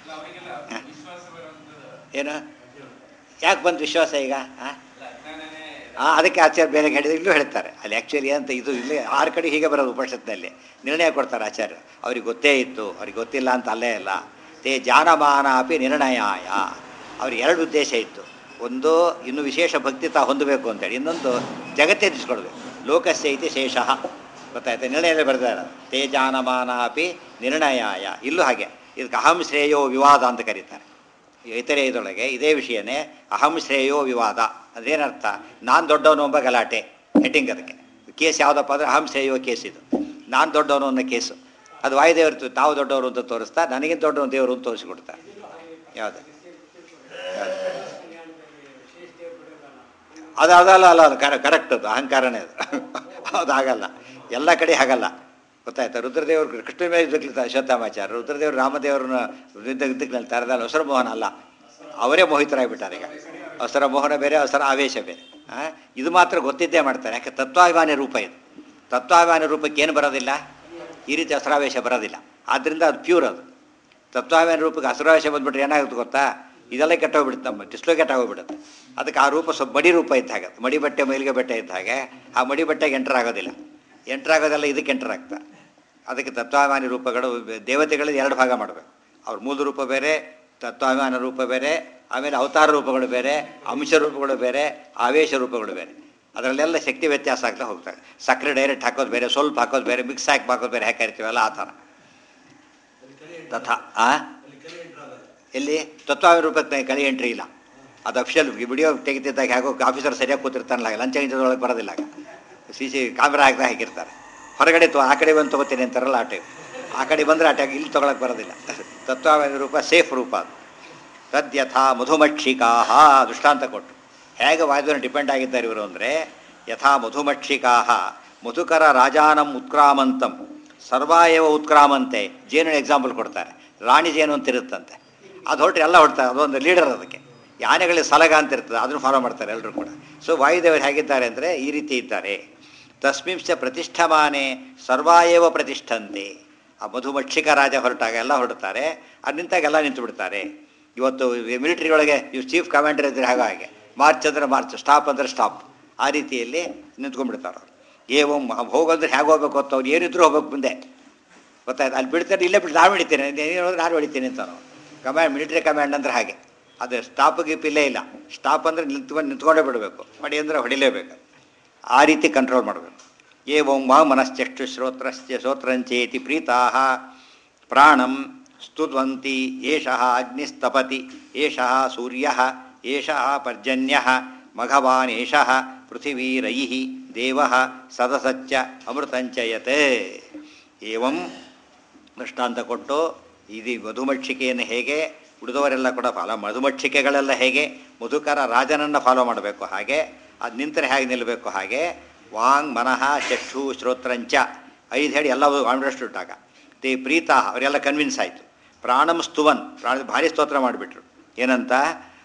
ಏನು ಯಾಕೆ ಬಂತು ವಿಶ್ವಾಸ ಈಗ? ಹಾಂ ಹಾಂ ಅದಕ್ಕೆ ಆಚಾರ್ಯ ಬೇರೆ ಹೇಳಿದ್ರೆ ಇಲ್ಲೂ ಹೇಳ್ತಾರೆ. ಅಲ್ಲಿ ಆ್ಯಕ್ಚುಲಿ ಅಂತ ಇದು ಇಲ್ಲಿ ಆರು ಕಡೆ ಹೀಗೆ ಬರೋದು ಉಪನಿಷತ್ನಲ್ಲಿ ನಿರ್ಣಯ ಕೊಡ್ತಾರೆ ಆಚಾರ್ಯರು. ಅವ್ರಿಗೆ ಗೊತ್ತೇ ಇತ್ತು, ಅವ್ರಿಗೆ ಗೊತ್ತಿಲ್ಲ ಅಂತ ಅಲ್ಲೇ ಇಲ್ಲ. ತೇ ಜಾನಮಾನ ಅಪಿ ನಿರ್ಣಯಾಯ. ಅವ್ರಿಗೆ ಎರಡು ಉದ್ದೇಶ ಇತ್ತು. ಒಂದು ಇನ್ನು ವಿಶೇಷ ಭಕ್ತಿ ತಾ ಹೊಂದಬೇಕು ಅಂತೇಳಿ, ಇನ್ನೊಂದು ಜಗತ್ತೆದಿಸ್ಕೊಡ್ಬೇಕು. ಲೋಕಸ್ಯ ಇತಿ ಶೇಷಃ. ಗೊತ್ತಾಯ್ತು? ನಿರ್ಣಯದಲ್ಲಿ ಬರ್ತಾರೆ ತೇ ಜಾನಮಾನ ಅಪಿ ನಿರ್ಣಯಾಯ. ಇಲ್ಲೂ ಹಾಗೆ. ಇದಕ್ಕೆ ಅಹಂ ಶ್ರೇಯೋ ವಿವಾದ ಅಂತ ಕರೀತಾರೆ. ಇತರೆ ಇದರೊಳಗೆ ಇದೇ ವಿಷಯನೇ ಅಹಂ ಶ್ರೇಯೋ ವಿವಾದ. ಅದೇನರ್ಥ? ನಾನು ದೊಡ್ಡವನು ಎಂಬ ಗಲಾಟೆ ಹೆಡ್ಡಿಂಗ್. ಅದಕ್ಕೆ ಕೇಸ್ ಯಾವುದಪ್ಪ ಅಂದರೆ ಅಹಂ ಶ್ರೇಯೋ ಕೇಸ್. ಇದು ನಾನು ದೊಡ್ಡವನು ಅನ್ನೋ ಕೇಸು. ಅದು ವಾಯುದೇವರು ತಾವು ದೊಡ್ಡವರು ಅಂತ ತೋರಿಸ್ತಾ, ನನಗಿಂತ ದೊಡ್ಡವನು ದೇವರು ಅಂತ ತೋರಿಸಿಕೊಡ್ತಾರೆ. ಯಾವುದು ಅದು ಅದಲ್ಲ ಅಲ್ಲ ಅದು ಕರೆ ಕರೆಕ್ಟ್. ಅದು ಅಹಂಕಾರನೇ ಅದು. ಅದು ಆಗಲ್ಲ, ಎಲ್ಲ ಕಡೆ ಹಾಗಲ್ಲ. ಗೊತ್ತಾಯ್ತಾ? ರುದ್ರದೇವರು ಕೃಷ್ಣ ಮೇಲೆ ಯುದ್ಧಕ್ಕೆ ಅಶ್ವತ್ಥಾಮಾಚಾರ್ಯ, ರುದ್ರದೇವರು ರಾಮದೇವರನ್ನ ಯುದ್ಧ ಯುದ್ಧಕ್ಕೆ ನಿಲ್ತಾರೆ. ಅಲ್ಲಿ ಅವಸರ ಮೋಹನ ಅಲ್ಲ, ಅವರೇ ಮೋಹಿತರಾಗಿಬಿಟ್ಟಾರೆ. ಈಗ ಅವಸರ ಮೋಹನ ಬೇರೆ, ಅವಸರ ಆವೇಶ ಬೇರೆ. ಹಾಂ, ಇದು ಮಾತ್ರ ಗೊತ್ತಿದ್ದೇ ಮಾಡ್ತಾರೆ. ಯಾಕೆ? ತತ್ವಾಭಿಮಾನಿ ರೂಪ ಇದು. ತತ್ವಾಭಿಮಾನಿ ರೂಪಕ್ಕೆ ಏನು ಬರೋದಿಲ್ಲ? ಈ ರೀತಿ ಹಸರಾವೇಶ ಬರೋದಿಲ್ಲ. ಆದ್ದರಿಂದ ಅದು ಪ್ಯೂರ್. ಅದು ತತ್ವಾಭಿಮಾನಿ ರೂಪಕ್ಕೆ ಹಸರಾವೇಶ ಬಂದುಬಿಟ್ರೆ ಏನಾಗುತ್ತೆ ಗೊತ್ತಾ? ಇದೆಲ್ಲ ಕೆಟ್ಟೋಗ್ಬಿಡುತ್ತೆ, ನಮ್ಮ ಡಿಸ್ಲೋ ಕೆಟ್ಟೋಗ್ಬಿಡುತ್ತೆ. ಅದಕ್ಕೆ ಆ ರೂಪ ಸ್ವಲ್ಪ ಮಡಿ ರೂಪ ಇದ್ದ ಹಾಗೆ, ಮಡಿ ಬಟ್ಟೆ ಮೈಲಿಗೆ ಬಟ್ಟೆ ಇದ್ದ ಹಾಗೆ. ಆ ಮಡಿ ಬಟ್ಟೆಗೆ ಎಂಟರ್ ಆಗೋದಿಲ್ಲ. ಎಂಟರ್ ಆಗೋದೆಲ್ಲ ಇದಕ್ಕೆ ಎಂಟರ್ ಆಗ್ತಾರೆ. ಅದಕ್ಕೆ ತತ್ವಾಭಿಮಾನಿ ರೂಪಗಳು ದೇವತೆಗಳಲ್ಲಿ ಎರಡು ಭಾಗ ಮಾಡಬೇಕು. ಅವ್ರ ಮೂಲ ರೂಪ ಬೇರೆ, ತತ್ವಾಭಿಮಾನ ರೂಪ ಬೇರೆ, ಆಮೇಲೆ ಅವತಾರ ರೂಪಗಳು ಬೇರೆ, ಅಂಶ ರೂಪಗಳು ಬೇರೆ, ಆವೇಶ ರೂಪಗಳು ಬೇರೆ. ಅದರಲ್ಲೆಲ್ಲ ಶಕ್ತಿ ವ್ಯತ್ಯಾಸ ಆಗ್ತಾ ಹೋಗ್ತಾರೆ. ಸಕ್ಕರೆ ಡೈರೆಕ್ಟ್ ಹಾಕೋದು ಬೇರೆ, ಸ್ವಲ್ಪ ಹಾಕೋದು ಬೇರೆ, ಮಿಕ್ಸ್ ಹಾಕಿ ಹಾಕೋದು ಬೇರೆ, ಹಾಕಿ ಇರ್ತೀವಲ್ಲ ಆ ಥರ. ತಥಾ ಆ ಎಲ್ಲಿ ತತ್ವಾಭಿಮಾನ ರೂಪಕ್ಕೆ ಕಳಿ ಎಂಟ್ರಿ ಇಲ್ಲ. ಅದು ಅಫಿಷಿಯಲ್ ವಿಡಿಯೋ ತೆಗೆದಿದ್ದಾಗ ಹೇಗೋ ಆಫೀಸರ್ ಸರಿಯಾಗಿ ಕೂತಿರ್ತಾನಲ್ಲ, ಲಂಚ ಗಿಂಚದೊಳಗೆ ಬರೋದಿಲ್ಲ. ಸಿ ಸಿ ಕ್ಯಾಮ್ರಾ ಹಾಕಿದಾಗ ಹಾಕಿರ್ತಾರೆ. ಹೊರಗಡೆ ತೊ ಆ ಕಡೆ ಬಂದು ತೊಗೋತೀನಿ ಅಂತಾರಲ್ಲ ಆ ಟೈಮ್. ಆ ಕಡೆ ಬಂದರೆ ಆ ಟೈಮ್ ಇಲ್ಲಿ ತೊಗೊಳಕ್ಕೆ ಬರೋದಿಲ್ಲ. ತತ್ವಾಭಿಮಾನಿ ರೂಪ ಸೇಫ್ ರೂಪ ಅದು. ತದ್ಯಥಾ ಮಧುಮಕ್ಷಿಕಾ ದೃಷ್ಟಾಂತ ಕೊಟ್ಟು ಹೇಗೆ ವಾಯುದೇವನ ಡಿಪೆಂಡ್ ಆಗಿದ್ದಾರೆ ಇವರು ಅಂದರೆ, ಯಥಾ ಮಧುಮಕ್ಷಿಕಾ ಮಧುಕರ ರಾಜಾನಂ ಉತ್ಕ್ರಾಮಂತಂ ಸರ್ವಾಯವ ಉತ್ಕ್ರಾಮಂತೆ. ಜೇನು ಎಕ್ಸಾಂಪಲ್ ಕೊಡ್ತಾರೆ. ರಾಣಿ ಜೇನು ಅಂತ ಇರುತ್ತಂತೆ, ಅದು ಹೊರಟ್ರೆ ಎಲ್ಲ ಹೊಡ್ತಾರೆ. ಅದೊಂದು ಲೀಡರ್. ಅದಕ್ಕೆ ಯಾನೆಗಳಿಗೆ ಸಲಗ ಅಂತ ಇರ್ತದೆ, ಅದನ್ನು ಫಾಲೋ ಮಾಡ್ತಾರೆ ಎಲ್ಲರೂ ಕೂಡ. ಸೊ ವಾಯುದೇವರು ಹೇಗಿದ್ದಾರೆ ಅಂದರೆ ಈ ರೀತಿ ಇದ್ದಾರೆ. ತಸ್ಮಿಂಶ ಪ್ರತಿಷ್ಠಮಾನೆ ಸರ್ವಾಯವ ಪ್ರತಿಷ್ಠಂತೆ. ಆ ಮಧುಮಕ್ಷಿಕ ರಾಜ ಹೊರಟಾಗ ಎಲ್ಲ ಹೊರಡ್ತಾರೆ, ಅದು ನಿಂತಾಗ ಎಲ್ಲ ನಿಂತು ಬಿಡ್ತಾರೆ. ಇವತ್ತು ಮಿಲಿಟರಿ ಒಳಗೆ ಇವು ಚೀಫ್ ಕಮಾಂಡರ್ ಇದ್ದರೆ ಹಾಗೆ ಹಾಗೆ ಮಾರ್ಚ್ ಅಂದರೆ ಮಾರ್ಚ್, ಸ್ಟಾಪ್ ಅಂದರೆ ಸ್ಟಾಪ್, ಆ ರೀತಿಯಲ್ಲಿ ನಿಂತ್ಕೊಂಡ್ಬಿಡ್ತಾರೆ ಅವರು. ಏವಂ ಹೋಗೋದ್ರೆ ಹೇಗೆ ಹೋಗ್ಬೇಕು ಅಂತ ಅವ್ರು ಏನಿದ್ರು ಹೋಗ್ಬೇಕು ಮುಂದೆ. ಗೊತ್ತಾಯ್ತು? ಅಲ್ಲಿ ಬಿಡ್ತಾರೆ, ಇಲ್ಲೇ ಬಿಟ್ಟು ನಾನು ಹೊಡಿತೇನೆ, ಏನು ಹೋದ್ರೆ ನಾನು ಹೊಡಿತೀನಿ ಅಂತ ನಾವು. ಕಮ್ಯಾಂಡ್ ಮಿಲಿಟರಿ ಕಮ್ಯಾಂಡ್ ಅಂದರೆ ಹಾಗೆ. ಅದು ಸ್ಟಾಪ್ ಗಿಪ್ ಇಲ್ಲೇ ಇಲ್ಲ. ಸ್ಟಾಪ್ ಅಂದರೆ ನಿಂತ್ಕೊಂಡು ನಿಂತ್ಕೊಂಡೇ ಬಿಡಬೇಕು, ಹೊಡಿ ಅಂದರೆ ಹೊಡಿಲೇಬೇಕು. ಆ ರೀತಿ ಕಂಟ್ರೋಲ್ ಮಾಡಬೇಕು. ಏವಂ ವಾ ಮನಶ್ಚಕ್ಷು ಶ್ರೋತ್ರಶ್ಚ ಶ್ರೋತ್ರಂಚೇತಿ ಪ್ರೀತಾ ಪ್ರಾಣಂ ಸ್ತುತ್ವಂತಿ. ಏಷಃ ಅಗ್ನಿಸ್ತಪತಿ, ಏಷಃ ಸೂರ್ಯಃ, ಏಷಃ ಪರ್ಜನ್ಯಃ, ಮಘವಾನ್ ಏಷಃ ಪೃಥಿವೀರೈಃ ದೇವಃ ಸದಸಚ್ಚ ಅಮೃತಂಚಯತೆ. ಏವಂ ದೃಷ್ಟಾಂತ ಕೊಟ್ಟು ಇದು ಮಧುಮಕ್ಷಿಕೆಯನ್ನು ಹೇಗೆ ಉಳಿದವರೆಲ್ಲ ಕೂಡ ಫಾಲೋ, ಮಧುಮಕ್ಷಿಕೆಗಳೆಲ್ಲ ಹೇಗೆ ಮಧುಕರ ರಾಜನನ್ನು ಫಾಲೋ ಮಾಡಬೇಕು ಹಾಗೆ, ಅದು ನಿಂತರೆ ಹೇಗೆ ನಿಲ್ಲಬೇಕು ಹಾಗೆ. ವಾಂಗ್ ಮನಃ ಚಕ್ಷು ಶ್ರೋತ್ರಂಚ ಐದು ಹೇಳಿ ಎಲ್ಲ ಅಂಡರ್ಸ್ಟುಟ್ಟಾಗ ತೇ ಪ್ರೀತಾ ಅವರೆಲ್ಲ ಕನ್ವಿನ್ಸ್ ಆಯಿತು. ಪ್ರಾಣಂ ಸ್ತುವನ್ ಪ್ರಾಣ ಭಾರಿ ಸ್ತೋತ್ರ ಮಾಡಿಬಿಟ್ರು. ಏನಂತ?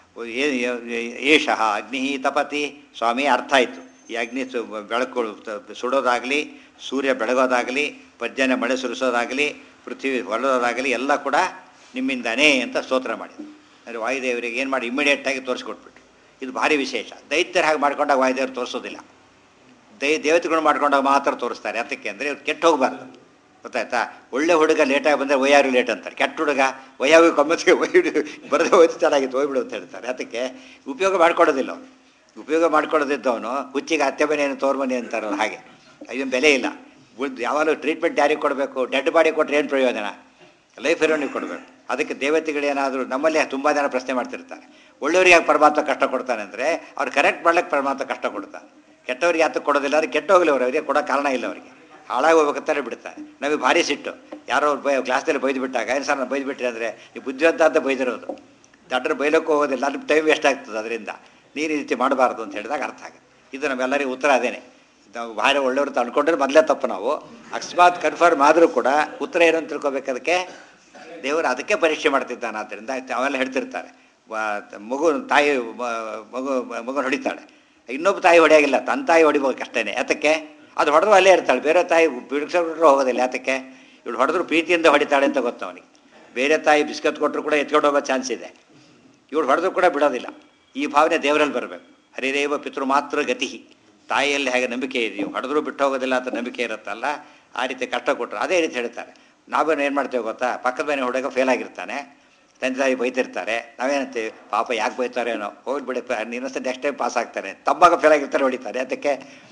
ಏಷಃ ಅಗ್ನಿ ತಪತಿ. ಸ್ವಾಮಿ ಅರ್ಥ ಆಯಿತು. ಈ ಅಗ್ನಿ ಬೆಳಕು ಸುಡೋದಾಗಲಿ, ಸೂರ್ಯ ಬೆಳಗೋದಾಗಲಿ, ಪರ್ಜನ್ಯ ಮಳೆ ಸುರಿಸೋದಾಗಲಿ, ಪೃಥ್ವಿ ಹೊರಡೋದಾಗಲಿ ಎಲ್ಲ ಕೂಡ ನಿಮ್ಮಿಂದನೇ ಅಂತ ಸ್ತೋತ್ರ ಮಾಡಿದ್ರು. ಅಂದರೆ ವಾಯುದೇವರಿಗೆ ಏನು ಮಾಡಿ ಇಮಿಡಿಯೇಟಾಗಿ ತೋರಿಸ್ಕೊಟ್ಬಿಟ್ರು. ಇದು ಭಾರಿ ವಿಶೇಷ. ದೈತ್ಯರು ಹಾಗೆ ಮಾಡ್ಕೊಂಡಾಗ ವಾಯುದೇವರು ತೋರಿಸೋದಿಲ್ಲ. ದೈ ದೇವತೆಗಳು ಮಾಡ್ಕೊಂಡಾಗ ಮಾತ್ರ ತೋರಿಸ್ತಾರೆ. ಅದಕ್ಕೆ ಅಂದರೆ ಇವ್ರು ಕೆಟ್ಟು ಹೋಗಬಾರ್ದು. ಗೊತ್ತಾಯ್ತಾ? ಒಳ್ಳೆ ಹುಡುಗ ಲೇಟಾಗಿ ಬಂದರೆ ವಯ್ಯಾರು ಲೇಟ್ ಅಂತಾರೆ. ಕೆಟ್ಟ ಹುಡುಗ ವಯ್ಯಾವಿ ಕಮ್ಮತ್ತಿಗೆ ಒಯ್ಬಿಡು ಬರದೇ ಹೋಯ್ತು ಚೆನ್ನಾಗಿತ್ತು ಹೋಗ್ಬಿಡು ಅಂತ ಹೇಳ್ತಾರೆ. ಅದಕ್ಕೆ ಉಪಯೋಗ ಮಾಡ್ಕೊಡೋದಿಲ್ಲ ಅವನು. ಉಪಯೋಗ ಮಾಡ್ಕೊಡೋದಿದ್ದವನು ಹುಚ್ಚಿಗೆ ಅತ್ತೆ ಮನೆಯನ್ನು ತೋರ್ ಮನೆ ಅಂತಾರಲ್ಲ ಹಾಗೆ. ಇದೊಂದು ಬೆಲೆ ಇಲ್ಲ. ಯಾವಾಗಲೂ ಟ್ರೀಟ್ಮೆಂಟ್ ಯಾರಿಗೆ ಕೊಡಬೇಕು? ಡೆಡ್ ಬಾಡಿ ಕೊಟ್ಟರೆ ಏನು ಪ್ರಯೋಜನ? ಲೈಫ್ ಇರೋ ನೀವು ಕೊಡಬೇಕು. ಅದಕ್ಕೆ ದೇವತೆಗಳೇನಾದರೂ ನಮ್ಮಲ್ಲಿ ತುಂಬ ಜನ ಪ್ರಶ್ನೆ ಮಾಡ್ತಿರ್ತಾರೆ, ಒಳ್ಳೆಯವರಿಗೆ ಯಾಕೆ ಪರಮಾತ್ಮ ಕಷ್ಟ ಕೊಡ್ತಾನೆ ಅಂದರೆ ಅವ್ರು ಕರೆಕ್ಟ್ ಮಾಡ್ಲಿಕ್ಕೆ ಪರಮಾತ್ಮ ಕಷ್ಟ ಕೊಡ್ತಾನೆ. ಕೆಟ್ಟವ್ರಿಗೆ ಯಾತಕ್ಕೆ ಕೊಡೋದಿಲ್ಲ, ಅವ್ರಿಗೆ ಕೆಟ್ಟ ಹೋಗಲಿ ಅವರು, ಅವರಿಗೆ ಕೊಡೋ ಕಾರಣ ಇಲ್ಲ, ಅವರಿಗೆ ಹಾಳಾಗಿ ಹೋಗ್ಬೇಕಂತಾನೆ ಬಿಡ್ತಾರೆ. ನಮಗೆ ಭಾರಿ ಸಿಟ್ಟು, ಯಾರೋ ಬೈ ಕ್ಲಾಸ್ದಲ್ಲಿ ಬೈದು ಬಿಟ್ಟಾಗ ಏನು ಸರ್ ನಾನು ಬೈದು ಬಿಟ್ಟರೆ ಅಂದರೆ ನೀವು ಬುದ್ಧಿವಂತ ಅಂತ ಬೈದಿರೋದು, ದಡ್ಡರು ಬೈಲಕ್ಕೂ ಹೋಗೋದಿಲ್ಲ, ಅಲ್ಲಿ ಟೈಮ್ ವೇಸ್ಟ್ ಆಗ್ತದೆ. ಅದರಿಂದ ನೀರು ಈ ರೀತಿ ಮಾಡಬಾರ್ದು ಅಂತ ಹೇಳಿದಾಗ ಅರ್ಥ ಆಗುತ್ತೆ. ಇದು ನಮ್ಮೆಲ್ಲರಿಗೂ ಉತ್ತರ ಅದೇನೆ. ನಾವು ಭಾರಿ ಒಳ್ಳೆಯವರು ತಂದ್ಕೊಂಡ್ರೆ ಮೊದಲೇ ತಪ್ಪು. ನಾವು ಅಕಸ್ಮಾತ್ ಕನ್ಫರ್ಮ್ ಆದರೂ ಕೂಡ ಉತ್ತರ ಏನು ಅಂತ ತಿಳ್ಕೊಬೇಕದಕ್ಕೆ ದೇವರು ಅದಕ್ಕೆ ಪರೀಕ್ಷೆ ಮಾಡ್ತಿದ್ದಾನೆ. ಆದ್ದರಿಂದ ಅವೆಲ್ಲ ಹೇಳ್ತಿರ್ತಾರೆ, ಮಗು ತಾಯಿ ಮಗು ಮಗು ಹೊಡಿತಾಳೆ, ಇನ್ನೊಬ್ಬ ತಾಯಿ ಹೊಡೆಯಾಗಿಲ್ಲ, ತನ್ನ ತಾಯಿ ಹೊಡಿಬೇಕು ಅಷ್ಟೇ. ಯಾತಕ್ಕೆ? ಅದು ಹೊಡೆದ್ರು ಅಲ್ಲೇ ಇರ್ತಾಳೆ, ಬೇರೆ ತಾಯಿ ಬಿಡಿಸೋರು ಹೋಗೋದಿಲ್ಲ. ಯಾತಕ್ಕೆ? ಇವಳು ಹೊಡೆದ್ರು ಪ್ರೀತಿಯಿಂದ ಹೊಡಿತಾಳೆ ಅಂತ ಗೊತ್ತು ಅವನಿಗೆ. ಬೇರೆ ತಾಯಿ ಬಿಸ್ಕತ್ ಕೊಟ್ಟರು ಕೂಡ ಎತ್ಕೊಂಡು ಹೋಗೋ ಚಾನ್ಸ್ ಇದೆ, ಇವಳು ಹೊಡೆದ್ರು ಕೂಡ ಬಿಡೋದಿಲ್ಲ. ಈ ಭಾವನೆ ದೇವರಲ್ಲಿ ಬರಬೇಕು. ಹರಿರೇವ ಪಿತೃ ಮಾತ್ರ ಗತಿ. ತಾಯಿಯಲ್ಲಿ ಹೇಗೆ ನಂಬಿಕೆ ಇದೆಯೋ ಹೊಡೆದ್ರು ಬಿಟ್ಟು ಹೋಗೋದಿಲ್ಲ ಅಂತ ನಂಬಿಕೆ ಇರುತ್ತಲ್ಲ, ಆ ರೀತಿ ಕಷ್ಟ ಕೊಟ್ಟರು ಅದೇ ರೀತಿ ಹೇಳ್ತಾರೆ. ನಾವೇನು ಏನು ಮಾಡ್ತೇವೆ ಗೊತ್ತಾ, ಪಕ್ಕದ ಮನೆ ಹುಡುಗ ಫೇಲ್ ಆಗಿರ್ತಾನೆ, ತಂದೆ ತಾಯಿ ಬೈತಿರ್ತಾರೆ, ನಾವೇನಂತೀವಿ ಪಾಪ ಯಾಕೆ ಬೈತಾರೇನೋ, ಹೋಗ್ಬಿಡಿ ಇನ್ನೊಂದ್ಸತಿ ನೆಕ್ಸ್ಟ್ ಟೈಮ್ ಪಾಸ್ ಆಗ್ತಾರೆ. ತಮ್ಮಾಗ ಫೇಲ್ ಆಗಿರ್ತಾರೆ, ಹೊಡಿತಾರೆ. ಅದಕ್ಕೆ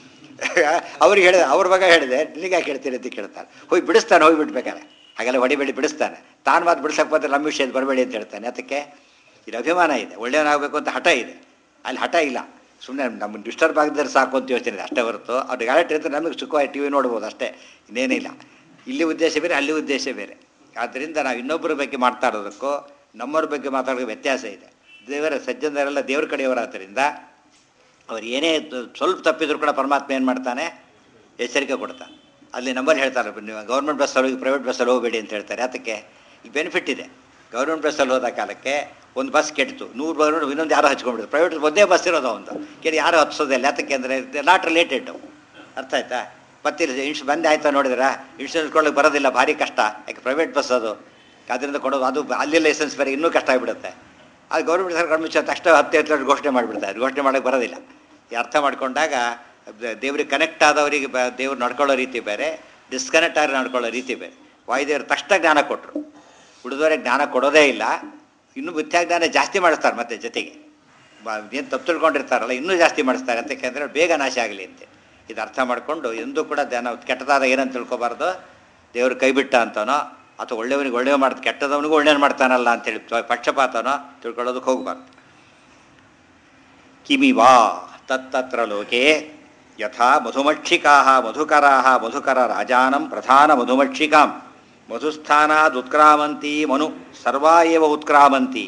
ಅವ್ರಿಗೆ ಹೇಳಿದೆ, ಅವ್ರ ಮಗ ಹೇಳಿದೆ ನಿನಗೆ ಯಾಕೆ ಹೇಳ್ತೀರಿ ಅಂತ ಕೇಳ್ತಾರೆ. ಹೋಗಿ ಬಿಡಿಸ್ತಾನೆ, ಹೋಗಿ ಬಿಡ್ಬೇಕಾರೆ ಹಾಗೆಲ್ಲ ಹೊಡಿಬೇಡಿ ಬಿಡಿಸ್ತಾನೆ. ತಾನು ಮಾತು ಬಿಡಿಸಕ್ಕೆ ಬಂದರೆ ನಮ್ಮ ವಿಷಯದ ಬರಬೇಡಿ ಅಂತ ಹೇಳ್ತಾನೆ. ಅದಕ್ಕೆ ಇದು ಅಭಿಮಾನ ಇದೆ, ಒಳ್ಳೆಯವನಾಗಬೇಕು ಅಂತ ಹಠ ಇದೆ. ಅಲ್ಲಿ ಹಠ ಇಲ್ಲ, ಸುಮ್ಮನೆ ನಮಗೆ ಡಿಸ್ಟರ್ಬ್ ಆಗಿದ್ದರೆ ಸಾಕು ಅಂತ ಯೋಚನೆ ಇದೆ ಅಷ್ಟೇ ಹೊರತು. ಅವ್ರಿಗೆ ಗಾಳಿ ಇರ್ತಾರೆ, ನಮಗೆ ಸುಖವಾಗಿ ಟಿ ವಿ ನೋಡ್ಬೋದು ಅಷ್ಟೇ, ಇನ್ನೇನಿಲ್ಲ. ಇಲ್ಲಿ ಉದ್ದೇಶ ಬೇರೆ, ಅಲ್ಲಿ ಉದ್ದೇಶ ಬೇರೆ. ಆದ್ದರಿಂದ ನಾವು ಇನ್ನೊಬ್ಬರ ಬಗ್ಗೆ ಮಾತಾಡೋದಕ್ಕೂ ನಮ್ಮವ್ರ ಬಗ್ಗೆ ಮಾತಾಡೋದಕ್ಕೆ ವ್ಯತ್ಯಾಸ ಇದೆ. ದೇವರ ಸಜ್ಜನರೆಲ್ಲ ದೇವ್ರ ಕಡೆಯವರಾದ್ದರಿಂದ ಅವ್ರು ಏನೇ ಸ್ವಲ್ಪ ತಪ್ಪಿದ್ರು ಕೂಡ ಪರಮಾತ್ಮ ಏನು ಮಾಡ್ತಾನೆ, ಎಚ್ಚರಿಕೆ ಕೊಡ್ತಾನೆ. ಅಲ್ಲಿ ನಮ್ಮಲ್ಲಿ ಹೇಳ್ತಾರೆ, ನೀವು ಗೌರ್ಮೆಂಟ್ ಬಸ್ಸಲ್ಲಿ ಹೋಗಿ ಪ್ರೈವೇಟ್ ಬಸ್ಸಲ್ಲಿ ಹೋಗಬೇಡಿ ಅಂತ ಹೇಳ್ತಾರೆ. ಅದಕ್ಕೆ ಈ ಬೆನಿಫಿಟ್ ಇದೆ. ಗೌರ್ಮೆಂಟ್ ಬಸ್ಸಲ್ಲಿ ಹೋದ ಕಾಲಕ್ಕೆ ಒಂದು ಬಸ್ ಕೆಟ್ಟಿತು, ನೂರು ಬರೋದು ಇನ್ನೊಂದು ಯಾರೋ ಹಚ್ಕೊಂಡ್ಬಿಡ್ತು. ಪ್ರೈವೇಟ್ ಒಂದೇ ಬಸ್ ಇರೋದು ಒಂದು ಕೇಳಿ ಯಾರು ಹತ್ಸೋದಿಲ್ಲ. ಯಾತಕ್ಕೆ ಅಂದರೆ ನಾಟ್ ರಿಲೇಟೆಡ್. ಅರ್ಥ ಆಯ್ತಾ? ಮತ್ತೆ ಇನ್ಶ್ ಬಂದೆ ಆಯ್ತಾ ನೋಡಿದ್ರೆ ಇನ್ಶೂರೆನ್ಸ್ ಕೊಡೋಕ್ಕೆ ಬರೋದಿಲ್ಲ, ಭಾರಿ ಕಷ್ಟ. ಯಾಕೆ ಪ್ರೈವೇಟ್ ಬಸ್ ಅದು, ಅದರಿಂದ ಕೊಡೋದು, ಅದು ಅಲ್ಲಿ ಲೈಸೆನ್ಸ್ ಬೇರೆ ಇನ್ನೂ ಕಷ್ಟ ಆಗಿಬಿಡುತ್ತೆ. ಅದು ಗೌರ್ಮೆಂಟ್ ಸರ್ಕಾರ ಮುಚ್ಚ ತಕ್ಷಣ ಹತ್ತು ಹತ್ತು ಘೋಷಣೆ ಮಾಡಿಬಿಡ್ತಾರೆ, ಘೋಷಣೆ ಮಾಡೋಕ್ಕೆ ಬರೋದಿಲ್ಲ. ಈ ಅರ್ಥ ಮಾಡ್ಕೊಂಡಾಗ ದೇವ್ರಿಗೆ ಕನೆಕ್ಟ್ ಆದವರಿಗೆ ಬ ದೇವ್ರು ನಡ್ಕೊಳ್ಳೋ ರೀತಿ ಬೇರೆ, ಡಿಸ್ಕನೆಕ್ಟ್ ಆಗಿ ನಡ್ಕೊಳ್ಳೋ ರೀತಿ ಬೇರೆ. ವಾಯುದೇವರು ತಕ್ಷಣ ಜ್ಞಾನ ಕೊಟ್ಟರು, ಉಳಿದವರಿಗೆ ಜ್ಞಾನ ಕೊಡೋದೇ ಇಲ್ಲ. ಇನ್ನೂ ಮಿಥ್ಯಾ ಜ್ಞಾನ ಜಾಸ್ತಿ ಮಾಡಿಸ್ತಾರೆ, ಮತ್ತೆ ಜೊತೆಗೆ ಏನು ತಪ್ಪು ತಿಳ್ಕೊಂಡಿರ್ತಾರಲ್ಲ ಇನ್ನೂ ಜಾಸ್ತಿ ಮಾಡಿಸ್ತಾರೆ. ಅಂತ ಯಾಕೆಂದರೆ ಬೇಗ ನಾಶ ಆಗಲಿ ಅಂತೆ. ಇದು ಅರ್ಥ ಮಾಡಿಕೊಂಡು ಎಂದೂ ಕೂಡ ನಾವು ಕೆಟ್ಟದಾದ ಏನಂತ ತಿಳ್ಕೊಬಾರ್ದು, ದೇವರು ಕೈ ಬಿಟ್ಟ ಅಂತನೋ ಅಥವಾ ಒಳ್ಳೆಯವನಿಗೆ ಒಳ್ಳೆಯ ಮಾಡ್ತ ಕೆಟ್ಟದವನಿಗೂ ಒಳ್ಳೆಯ ಮಾಡ್ತಾನಲ್ಲ ಅಂತೇಳಿ ಪಕ್ಷಪಾತನೋ ತಿಳ್ಕೊಳ್ಳೋದಕ್ಕೆ ಹೋಗಬಾರ್ದು. ಕಿಮಿವಾ ತತ್ತತ್ರ ಲೋಕೆ ಯಥಾ ಮಧುಮಕ್ಷಿಕಾ ಮಧುಕರಾ ಮಧುಕರ ರಾಜಾನಂ ಪ್ರಧಾನ ಮಧುಮಕ್ಷಿಕಾಂ ಮಧುಸ್ಥಾನಾದ್ ಉತ್ಕ್ರಾಮಂತಿ ಮನು ಸರ್ವಾ ಏವ ಉತ್ಕ್ರಾಮಂತಿ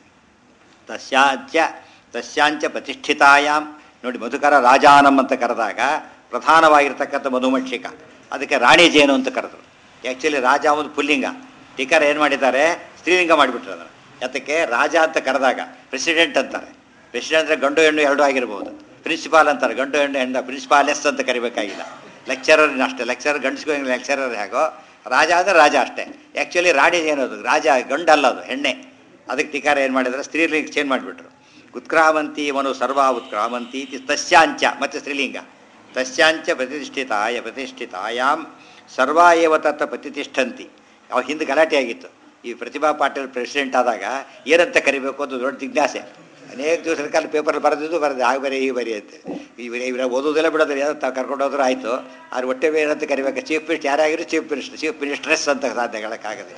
ತಸ್ಯಾಂಚ ತಸ್ಯಾಂಚ ಪ್ರತಿಷ್ಠಿತಾಯಾಮ್. ನೋಡಿ, ಮಧುಕರ ರಾಜಾನಂ ಅಂತ ಕರೆದಾಗ ಪ್ರಧಾನವಾಗಿರ್ತಕ್ಕಂಥ ಮಧುಮಕ್ಷಿಕ, ಅದಕ್ಕೆ ರಾಣಿ ಜೇನು ಅಂತ ಕರೆದರು. ಆ್ಯಕ್ಚುಲಿ ರಾಜ ಒಂದು ಪುಲ್ಲಿಂಗ, ಟೀಕರ್ ಏನು ಮಾಡಿದ್ದಾರೆ ಸ್ತ್ರೀಲಿಂಗ ಮಾಡಿಬಿಟ್ರು ಅದನ್ನು. ಯಾತಕ್ಕೆ ರಾಜ ಅಂತ ಕರೆದಾಗ ಪ್ರೆಸಿಡೆಂಟ್ ಅಂತಾರೆ. ಪ್ರೆಸಿಡೆಂಟ್ ಅಂದರೆ ಗಂಡು ಹೆಣ್ಣು ಎರಡೂ ಆಗಿರ್ಬೋದು. ಪ್ರಿನ್ಸಿಪಾಲ್ ಅಂತಾರೆ, ಗಂಡು ಹೆಣ್ಣು ಹೆಣ್ಣು ಪ್ರಿನ್ಸಿಪಾಲೆಸ್ ಅಂತ ಕರಿಬೇಕಾಗಿಲ್ಲ. ಲೆಕ್ಚರರ್ ಅಷ್ಟೇ, ಲೆಕ್ಚರರ್ ಗಂಡಸ್ಗೂ ಲೆಕ್ಚರರ್ ಹೇಗೋ, ರಾಜ ಅಂದರೆ ರಾಜ ಅಷ್ಟೇ. ಆ್ಯಕ್ಚುಲಿ ರಾಣಿ ಏನೋದು ರಾಜ ಗಂಡಲ್ಲ, ಅದು ಹೆಣ್ಣೆ. ಅದಕ್ಕೆ ಟೀಕಾರ ಏನು ಮಾಡಿದರೆ ಸ್ತ್ರೀಲಿಂಗ ಚೇಂಜ್ ಮಾಡಿಬಿಟ್ರು. ಉತ್ಕ್ರಾಮಂತಿ ಮನು ಸರ್ವ ಉತ್ಕ್ರಾಮಂತಿ ತಸ್ಯಾಂಚ, ಮತ್ತು ಸ್ತ್ರೀಲಿಂಗ ತಸ್ಯಾಂಚ ಪ್ರತಿಷ್ಠಿತಾಯ ಪ್ರತಿಷ್ಠಿತಾಯಾಮ್ ಸರ್ವಾ ಏವ ತತ್ತ ಪ್ರತಿಷ್ಠಂತಿ. ಅವಾಗ ಹಿಂದೆ ಗಲಾಟೆ ಆಗಿತ್ತು. ಈ ಪ್ರತಿಭಾ ಪಾಟೀಲ್ ಪ್ರೆಸಿಡೆಂಟ್ ಆದಾಗ ಏನಂತ ಕರಿಬೇಕು ಅಂತ ದೊಡ್ಡ ಜಿಜ್ಞಾಸೆ. ಅನೇಕ ದಿವಸದ ಕಾಲ ಪೇಪರ್ ಬರೆದಿದ್ದು ಬರೆದು ಆಗ ಬರೀ ಈ ಬರೀ ಅಂತ ಈ ಇವರ ಓದೋದೆಲ್ಲ ಬಿಡೋದಿಲ್ಲ, ಏನೋ ತಾವು ಕರ್ಕೊಂಡು ಹೋದ್ರು ಆಯಿತು. ಆದ್ರೆ ಹೊಟ್ಟೆ ಏನಂತ ಕರಿಬೇಕು, ಚೀಫ್ ಮಿನಿಸ್ಟರ್ ಯಾರಾಗಿರೋ ಚೀಫ್ ಮಿನಿಸ್ಟರ್, ಚೀಫ್ ಮಿನಿಸ್ಟ್ರೆಸ್ ಅಂತ ಸಾಧ್ಯ ಹೇಳೋಕ್ಕಾಗೋದಿಲ್ಲ,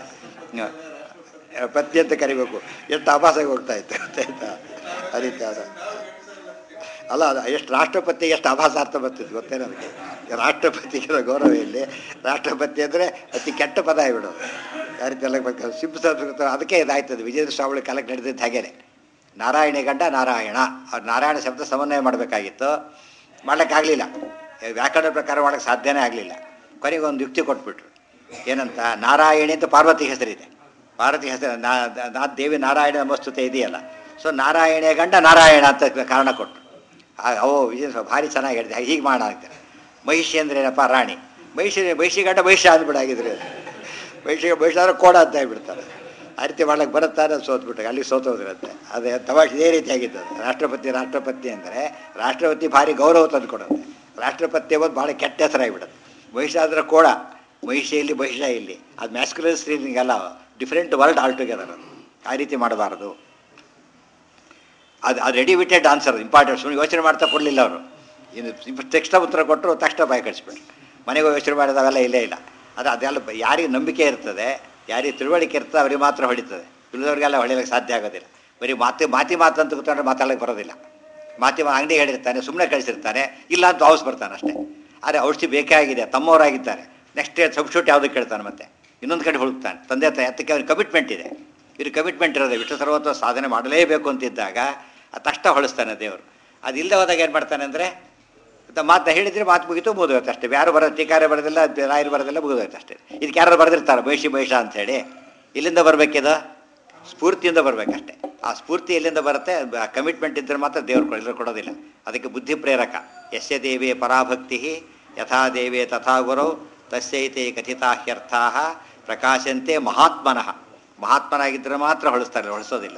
ಪತ್ನಿ ಅಂತ ಕರಿಬೇಕು. ಎಷ್ಟು ಆಭಾಸಾಗಿ ಹೋಗ್ತಾ ಇತ್ತು ಗೊತ್ತಾಯ್ತಾ? ಅದಕ್ಕೆ ಅದ ಅಲ್ಲ, ಅದು ಎಷ್ಟು ರಾಷ್ಟ್ರಪತಿ ಎಷ್ಟು ಆಭಾಸ ಅರ್ಥ ಬರ್ತಿತ್ತು ಗೊತ್ತೇ ನನಗೆ. ರಾಷ್ಟ್ರಪತಿಗಿರೋ ಗೌರವ ಇಲ್ಲಿ, ರಾಷ್ಟ್ರಪತಿ ಅಂದರೆ ಅತಿ ಕೆಟ್ಟ ಪದ ಆಗಿಬಿಡೋದು. ಯಾವ ರೀತಿ ಎಲ್ಲ ಬೇಕು ಸಿಂಪ ಸಂಸ್ಕೃತ, ಅದಕ್ಕೆ ಇದಾಯ್ತದೆ. ವಿಜೇಂದ್ರ ಸ್ವಾಮಿ ಕಾಲಕ್ಕೆ ನಡೆದಿದ್ದು ಹಾಗೇನೆ. ನಾರಾಯಣಿ ಗಂಡ ನಾರಾಯಣ, ಅವ್ರು ನಾರಾಯಣ ಶಬ್ದ ಸಮನ್ವಯ ಮಾಡಬೇಕಾಗಿತ್ತು, ಮಾಡೋಕ್ಕಾಗಲಿಲ್ಲ. ವ್ಯಾಕರಣ ಪ್ರಕಾರ ಮಾಡೋಕ್ಕೆ ಸಾಧ್ಯನೇ ಆಗಲಿಲ್ಲ. ಕೊನೆಗೆ ಒಂದು ಯುಕ್ತಿ ಕೊಟ್ಬಿಟ್ರು. ಏನಂತ, ನಾರಾಯಣಿ ಅಂತ ಪಾರ್ವತಿ ಹೆಸರಿದೆ. ಪಾರ್ವತಿ ಹೆಸರು ನಾ ದೇವಿ ನಾರಾಯಣ ನಮಸ್ತುತೆ ಇದೆಯಲ್ಲ, ಸೊ ನಾರಾಯಣಿಯ ಗಂಡ ನಾರಾಯಣ ಅಂತ ಕಾರಣ ಕೊಟ್ಟರು. ಓ ವಿಜಯ ಭಾರಿ ಚೆನ್ನಾಗಿ ಹೇಳಿದೆ, ಹೀಗೆ ಮಾಡಾಗ್ತಾರೆ. ಮಹಿಷಿ ಅಂದರೆ ಏನಪ್ಪ, ರಾಣಿ. ಮಹಿಷಿ ಮಹಿಷಿ ಗಂಡ ಮಹಿಷ ಅಂದ್ಬಿಡಾಗಿದ್ರೆ, ಮಹಿಷಿಗೆ ಮಹಿಷ ಅಂದರೆ ಕೋಡ ಅಂತ ಹೇಳ್ಬಿಡ್ತಾರೆ. ಆ ರೀತಿ ಮಾಡ್ಲಿಕ್ಕೆ ಬರುತ್ತಾರೆ, ಸೋತ್ಬಿಟ್ಟು ಅಲ್ಲಿಗೆ ಸೋತೋದ್ರಂತೆ. ಅದೇ ತಮಾಷೆ ಇದೇ ರೀತಿ ಆಗಿದ್ದು. ರಾಷ್ಟ್ರಪತಿ ರಾಷ್ಟ್ರಪತಿ ಅಂದರೆ ರಾಷ್ಟ್ರಪತಿ ಭಾರಿ ಗೌರವ ತಂದು ಕೊಡುತ್ತೆ. ರಾಷ್ಟ್ರಪತಿ ಅನ್ನೋದು ಭಾಳ ಕೆಟ್ಟ ಹೆಸರಾಗಿಬಿಡುತ್ತೆ. ಮಹಿಷ ಅಂದರೆ ಕೋಡ, ಮಹಿಷಿ ಇಲ್ಲಿ ಮಹಿಷ ಇಲ್ಲಿ, ಅದು ಮ್ಯಾಸ್ಕ್ಯುಲರ್ ಸ್ತ್ರೀಲಿಂಗೆಲ್ಲ ಡಿಫ್ರೆಂಟ್ ವರ್ಲ್ಡ್ ಆಲ್ ಟುಗೆದರ್. ಅದು ಆ ರೀತಿ ಮಾಡಬಾರ್ದು. ಅದು ಅದು ರೆಡಿವಿಟೆಡ್ ಆನ್ಸರ್, ಇಂಪಾರ್ಟೆಂಟ್. ಸುಮ್ಮನೆ ಯೋಚನೆ ಮಾಡ್ತಾ ಕೊಡಲಿಲ್ಲ ಅವರು. ಇನ್ನು ತಕ್ಷಣ ಉತ್ತರ ಕೊಟ್ಟರು, ತಕ್ಷಣ ಬಾಯಿ ಕಳಿಸ್ಬಿಟ್ರು. ಮನೆಗೆ ಯೋಚನೆ ಮಾಡಿದವೆಲ್ಲ ಇಲ್ಲೇ ಇಲ್ಲ. ಅದು ಅದೆಲ್ಲ ಯಾರಿಗೆ ನಂಬಿಕೆ ಇರ್ತದೆ, ಯಾರಿಗೆ ತಿಳುವಳಿಕೆ ಇರ್ತದೆ ಅವ್ರಿಗೆ ಮಾತ್ರ ಹೊಡಿತದೆ, ತಿಳಿದವ್ರಿಗೆಲ್ಲ ಹೊಡಿಲಿಕ್ಕೆ ಸಾಧ್ಯ ಆಗೋದಿಲ್ಲ. ಬರೀ ಮಾತು ಮಾತಿ ಮಾತು ಅಂತ ಕೂತ್ಕೊಂಡ್ರೆ ಮಾತಾಡೋಕ್ಕೆ ಬರೋದಿಲ್ಲ. ಮಾತಿ ಅಂಗಡಿ ಹೇಳಿರ್ತಾನೆ, ಸುಮ್ಮನೆ ಕಳಿಸಿರ್ತಾನೆ, ಇಲ್ಲ ಅಂತ ವಾಪಸ್ ಬರ್ತಾನೆ ಅಷ್ಟೇ. ಆದರೆ ಔಷಧಿ ಬೇಕೇ ಆಗಿದೆ, ತಮ್ಮವರಾಗಿದ್ದಾರೆ, ನೆಕ್ಸ್ಟ್ ಡೇ ಸಬ್ಸ್ಟಿಟ್ಯೂಟ್ ಯಾವುದಕ್ಕೆ ಕೇಳ್ತಾನೆ, ಮತ್ತೆ ಇನ್ನೊಂದು ಕಡೆ ಹುಡುಕ್ತಾನೆ. ತಂದೆ ತಾಯಿ ಅದಕ್ಕೆ ಅವ್ರಿಗೆ ಕಮಿಟ್ಮೆಂಟ್ ಇದೆ, ಇವ್ರಿಗೆ ಕಮಿಟ್ಮೆಂಟ್ ಇರೋದೆ ವಿಷ್ಣು ಸರ್ವತ್ವ ಸಾಧನೆ ಮಾಡಲೇಬೇಕು ಅಂತಿದ್ದಾಗ ತಷ್ಟ ಹೊಳಿಸ್ತಾನೆ ದೇವರು. ಅದು ಇಲ್ಲದೆ ಹೋದಾಗ ಏನು ಮಾಡ್ತಾನೆ ಅಂದರೆ ಮಾತನ್ನ ಹೇಳಿದರೆ ಮಾತು ಮುಗಿತು ಮುಗಿದೋಯ್ತು ಅಷ್ಟೇ. ಯಾರು ಬರೋದು ಟೀಕಾರೆ ಬರೋದಿಲ್ಲ, ರಾಯರು ಬರೋದಿಲ್ಲ, ಮುಗಿದೋಯ್ತು ಅಷ್ಟೇ. ಇದಕ್ಕೆ ಯಾರು ಬರೆದಿರ್ತಾರೆ ಮಹಿಷಿ ಮಹಿಷ ಅಂಥೇಳಿ. ಇಲ್ಲಿಂದ ಬರಬೇಕಿದು ಸ್ಫೂರ್ತಿಯಿಂದ ಬರಬೇಕಷ್ಟೆ. ಆ ಸ್ಫೂರ್ತಿ ಎಲ್ಲಿಂದ ಬರುತ್ತೆ, ಆ ಕಮಿಟ್ಮೆಂಟ್ ಇದ್ದರೆ ಮಾತ್ರ ದೇವ್ರು ಎಲ್ಲರೂ ಕೊಡೋದಿಲ್ಲ. ಅದಕ್ಕೆ ಬುದ್ಧಿ ಪ್ರೇರಕ. ಯಸ್ಯ ದೇವೇ ಪರಾಭಕ್ತಿ ಯಥಾ ದೇವೇ ತಥಾ ಗುರೌ ತಸ್ಯೈತೆ ಕಥಿತಾಹ್ಯರ್ಥಾ ಪ್ರಕಾಶಂತೆ ಮಹಾತ್ಮನಃ. ಮಹಾತ್ಮನಾಗಿದ್ದರೆ ಮಾತ್ರ ಹೊಳಿಸ್ತಾರೆ, ಹೊಳಿಸೋದಿಲ್ಲ.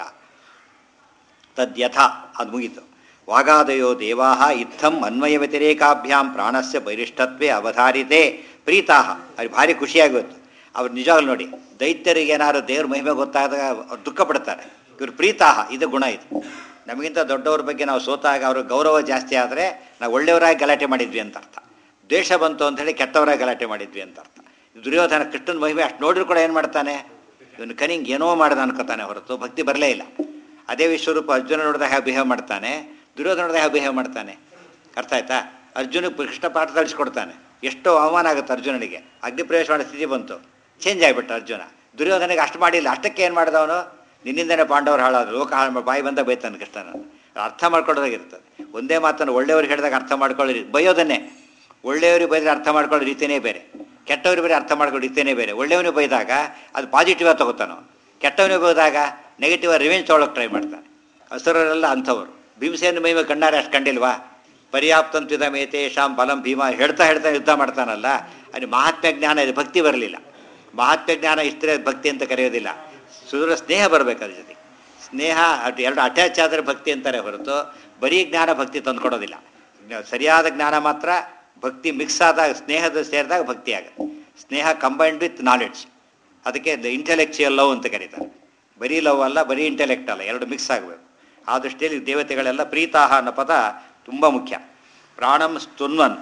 ತದ್ಯಥ ಅದು ಮುಗೀತು. ವಾಗಾದಯೋ ದೇವಾ ಇತ್ತಂ ಅನ್ವಯ ವ್ಯತಿರೇಕಾಭ್ಯಾಂ ಪ್ರಾಣಸ್ಯ ಬಹಿಷ್ಠತ್ವೇ ಅವಧಾರಿತೆ ಪ್ರೀತಾಹ. ಅವ್ರಿಗೆ ಭಾರಿ ಖುಷಿಯಾಗೋಯ್ತು. ಅವ್ರು ನಿಜವಾಗ್ಲು ನೋಡಿ, ದೈತ್ಯರಿಗೆ ಏನಾದ್ರು ದೇವ್ರ ಮಹಿಮೆ ಗೊತ್ತಾದಾಗ ಅವ್ರು ದುಃಖ ಪಡ್ತಾರೆ. ಇವ್ರು ಪ್ರೀತಾಹ, ಇದು ಗುಣ ಇದು. ನಮಗಿಂತ ದೊಡ್ಡವ್ರ ಬಗ್ಗೆ ನಾವು ಸೋತಾಗ ಅವ್ರ ಗೌರವ ಜಾಸ್ತಿ ಆದರೆ ನಾವು ಒಳ್ಳೆಯವರಾಗಿ ಗಲಾಟೆ ಮಾಡಿದ್ವಿ ಅಂತ ಅರ್ಥ. ದ್ವೇಷ ಬಂತು ಅಂಥೇಳಿ ಕೆಟ್ಟವರಾಗಿ ಗಲಾಟೆ ಮಾಡಿದ್ವಿ ಅಂತ ಅರ್ಥ. ದುರ್ಯೋಧನ ಕೃಷ್ಣನ ಮಹಿಮೆ ಅಷ್ಟು ನೋಡಿದ್ರು ಕೂಡ ಏನು ಮಾಡ್ತಾನೆ, ಇವನು ಕನಿಂಗ್ ಏನೋ ಮಾಡ್ದ ಅನ್ಕೋತಾನೆ ಹೊರತು ಭಕ್ತಿ ಬರಲೇ ಇಲ್ಲ. ಅದೇ ವಿಶ್ವರೂಪ ಅರ್ಜುನ ನೋಡಿದಾಗ ಹೇಗೆ ಬಿಹೇವ್ ಮಾಡ್ತಾನೆ, ದುರ್ಯೋಧನ ನೋಡಿದಾಗ ಹೇಗೆ ಬಿಹೇವ್ ಮಾಡ್ತಾನೆ. ಅರ್ಥ ಆಯ್ತಾ? ಅರ್ಜುನಿಗೆ ಕೃಷ್ಣ ಪಾಠ ತಳಿಸ್ಕೊಡ್ತಾನೆ, ಎಷ್ಟೋ ಅವಮಾನ ಆಗುತ್ತೆ ಅರ್ಜುನನಿಗೆ. ಅಗ್ನಿ ಪ್ರವೇಶ ಮಾಡೋ ಸ್ಥಿತಿ ಬಂತು, ಚೇಂಜ್ ಆಗಿಬಿಟ್ಟ ಅರ್ಜುನ. ದುರ್ಯೋಧನಿಗೆ ಅಷ್ಟು ಮಾಡಿಲ್ಲ, ಅಷ್ಟಕ್ಕೆ ಏನು ಮಾಡಿದವನು, ನಿನ್ನಿಂದನೇ ಪಾಂಡವರು ಹಾಳಾದ್ರು, ಲೋಕ ಹಾಳು ಬಾಯಿ ಬಂದ ಬೈತಾನೆ ಕೃಷ್ಣನ. ಅರ್ಥ ಮಾಡ್ಕೊಳ್ಳೋದಾಗಿರ್ತದೆ. ಒಂದೇ ಮಾತನ್ನು ಒಳ್ಳೆಯವ್ರಿಗೆ ಹೇಳಿದಾಗ ಅರ್ಥ ಮಾಡ್ಕೊಳ್ಳಿ, ಬೈಯೋದನ್ನೇ. ಒಳ್ಳೆಯವ್ರಿಗೆ ಬೈದರೆ ಅರ್ಥ ಮಾಡ್ಕೊಳ್ಳೋ ರೀತಿಯೇ ಬೇರೆ, ಕೆಟ್ಟವ್ರಿಗೆ ಬೇರೆ ಅರ್ಥ ಮಾಡ್ಕೊಳ್ಳೋ ರೀತಿಯೇ ಬೇರೆ. ಒಳ್ಳೆಯವನಿಗೆ ಬೈದಾಗ ಅದು ಪಾಸಿಟಿವ್ ಆಗಿ ತಗೋತಾನೋ, ಕೆಟ್ಟವನಿಗೆ ಬೈದಾಗ ನೆಗೆಟಿವ್ ರಿವೆಂಜ್ ತೊಗೊಳಕ್ಕೆ ಟ್ರೈ ಮಾಡ್ತಾನೆ. ಹಸುರರೆಲ್ಲ ಅಂಥವ್ರು. ಭೀಮಸೇನ ಮೈಮೆ ಕಣ್ಣಾರೆ ಅಷ್ಟು ಕಂಡಿಲ್ವಾ? ಪರ್ಯಾಪ್ತಂತ್ವಿದ ಮೇತೇಶಾಂ ಬಲಂ ಭೀಮ ಹೇಳ್ತಾ ಹೇಳ್ತಾ ಯುದ್ಧ ಮಾಡ್ತಾನಲ್ಲ. ಅಲ್ಲಿ ಮಹಾತ್ಮ ಜ್ಞಾನ ಇದೆ, ಭಕ್ತಿ ಬರಲಿಲ್ಲ. ಮಹಾತ್ಮ ಜ್ಞಾನ ಇಷ್ಟೇ ಭಕ್ತಿ ಅಂತ ಕರೆಯೋದಿಲ್ಲ. ಸುದೂರ ಸ್ನೇಹ ಬರಬೇಕು ಅದ್ರ ಜೊತೆ. ಸ್ನೇಹ ಅದು ಎರಡು ಅಟ್ಯಾಚ್ ಆದರೆ ಭಕ್ತಿ ಅಂತಾರೆ ಹೊರತು ಬರೀ ಜ್ಞಾನ ಭಕ್ತಿ ತಂದುಕೊಡೋದಿಲ್ಲ. ಸರಿಯಾದ ಜ್ಞಾನ ಮಾತ್ರ ಭಕ್ತಿ ಮಿಕ್ಸ್ ಆದಾಗ, ಸ್ನೇಹದ ಸೇರಿದಾಗ ಭಕ್ತಿ ಆಗುತ್ತೆ. ಸ್ನೇಹ ಕಂಬೈನ್ಡ್ ವಿತ್ ನಾಲೆಡ್ಜ್, ಅದಕ್ಕೆ ದ ಇಂಟೆಲೆಕ್ಚುಯಲ್ ಲವ್ ಅಂತ ಕರೀತಾರೆ. ಬರೀ ಲವ್ ಅಲ್ಲ, ಬರೀ ಇಂಟೆಲೆಕ್ಟ್ ಅಲ್ಲ, ಎರಡು ಮಿಕ್ಸ್ ಆಗಬೇಕು. ಆ ದೃಷ್ಟಿಯಲ್ಲಿ ದೇವತೆಗಳೆಲ್ಲ ಪ್ರೀತಾಹ ಅನ್ನೋ ಪದ ತುಂಬ ಮುಖ್ಯ. ಪ್ರಾಣಂ ಸ್ತುನ್ವನ್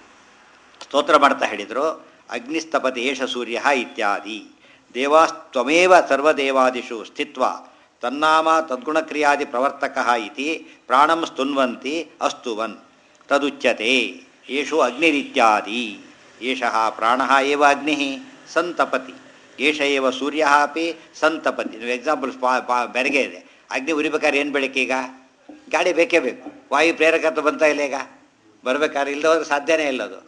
ಸ್ತೋತ್ರ ಮಾಡ್ತಾ ಹೇಳಿದರು. ಅಗ್ನಿಸ್ತಪತಿ ಏಷ ಸೂರ್ಯ ಇತ್ಯಾದಿ. ದೇವಾಸ್ತ್ವಮೇವ ಸರ್ವದೇವಾದಿಷು ಸ್ಥಿತ್ವ ತನ್ನಾಮ ತದ್ಗುಣಕ್ರಿಯಾದಿ ಪ್ರವರ್ತಕ ಇತಿ ಪ್ರಾಣಂ ಸ್ತುನ್ವಂತಿ ಅಸ್ತುವನ್ ತದುಚ್ಯತೆ. ಏಷು ಅಗ್ನಿರಿತ್ಯಾದಿ. ಏಷಃ ಪ್ರಾಣಃ ಏವ ಅಗ್ನಿ ಸಂತಪತಿ, ಏಷ ಏವ ಸೂರ್ಯ ಅಪಿ ಸಂತಪತಿ. ನೀವು ಎಕ್ಸಾಂಪಲ್ ಬೆರಗೆ ಇದೆ, ಅಗ್ನಿ ಉರಿಬೇಕಾದ್ರೆ ಏನು ಬೆಳಕು? ಈಗ ಗಾಳಿ ಬೇಕೇ ಬೇಕು. ವಾಯು ಪ್ರೇರಕತ್ವ ಬಂತ ಇಲ್ಲ, ಈಗ ಬರಬೇಕಾದ್ರೆ ಇಲ್ಲದ ಹೋದ್ರೆ ಸಾಧ್ಯನೇ ಇಲ್ಲ ಅದು.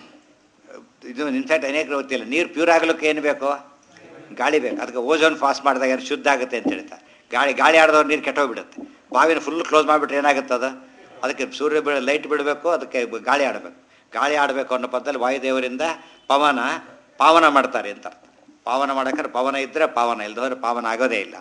ಇದು ಇನ್ಫ್ಯಾಕ್ಟ್ ಅನೇಕರು ಗೊತ್ತಿಲ್ಲ, ನೀರು ಪ್ಯೂರ್ ಆಗಲಿಕ್ಕೆ ಏನು ಬೇಕು? ಗಾಳಿ ಬೇಕು. ಅದಕ್ಕೆ ಓಝೋನ್ ಪಾಸ್ ಮಾಡಿದಾಗ ಏನು ಶುದ್ಧ ಆಗುತ್ತೆ ಅಂತ ಹೇಳ್ತಾರೆ. ಗಾಳಿ ಗಾಳಿ ಆಡಿದವ್ರು ನೀರು ಕೆಟ್ಟೋಗ್ಬಿಡುತ್ತೆ. ಬಾವಿನ ಫುಲ್ ಕ್ಲೋಸ್ ಮಾಡಿಬಿಟ್ರೆ ಏನಾಗುತ್ತೆ ಅದು? ಅದಕ್ಕೆ ಸೂರ್ಯ ಬೀಳ ಲೈಟ್ ಬಿಡಬೇಕು, ಅದಕ್ಕೆ ಗಾಳಿ ಆಡಬೇಕು. ಗಾಳಿ ಆಡಬೇಕು ಅನ್ನೋ ಪದದಲ್ಲಿ ವಾಯುದೇವರಿಂದ ಪವನ ಪಾವನ ಮಾಡ್ತಾರೆ ಅಂತ ಅರ್ಥ. ಪಾವನ ಮಾಡೋಕ್ಕಾದ್ರೆ ಪವನ ಇದ್ದರೆ ಪಾವನ, ಇಲ್ಲದವ್ರೆ ಪಾವನ ಆಗೋದೇ ಇಲ್ಲ.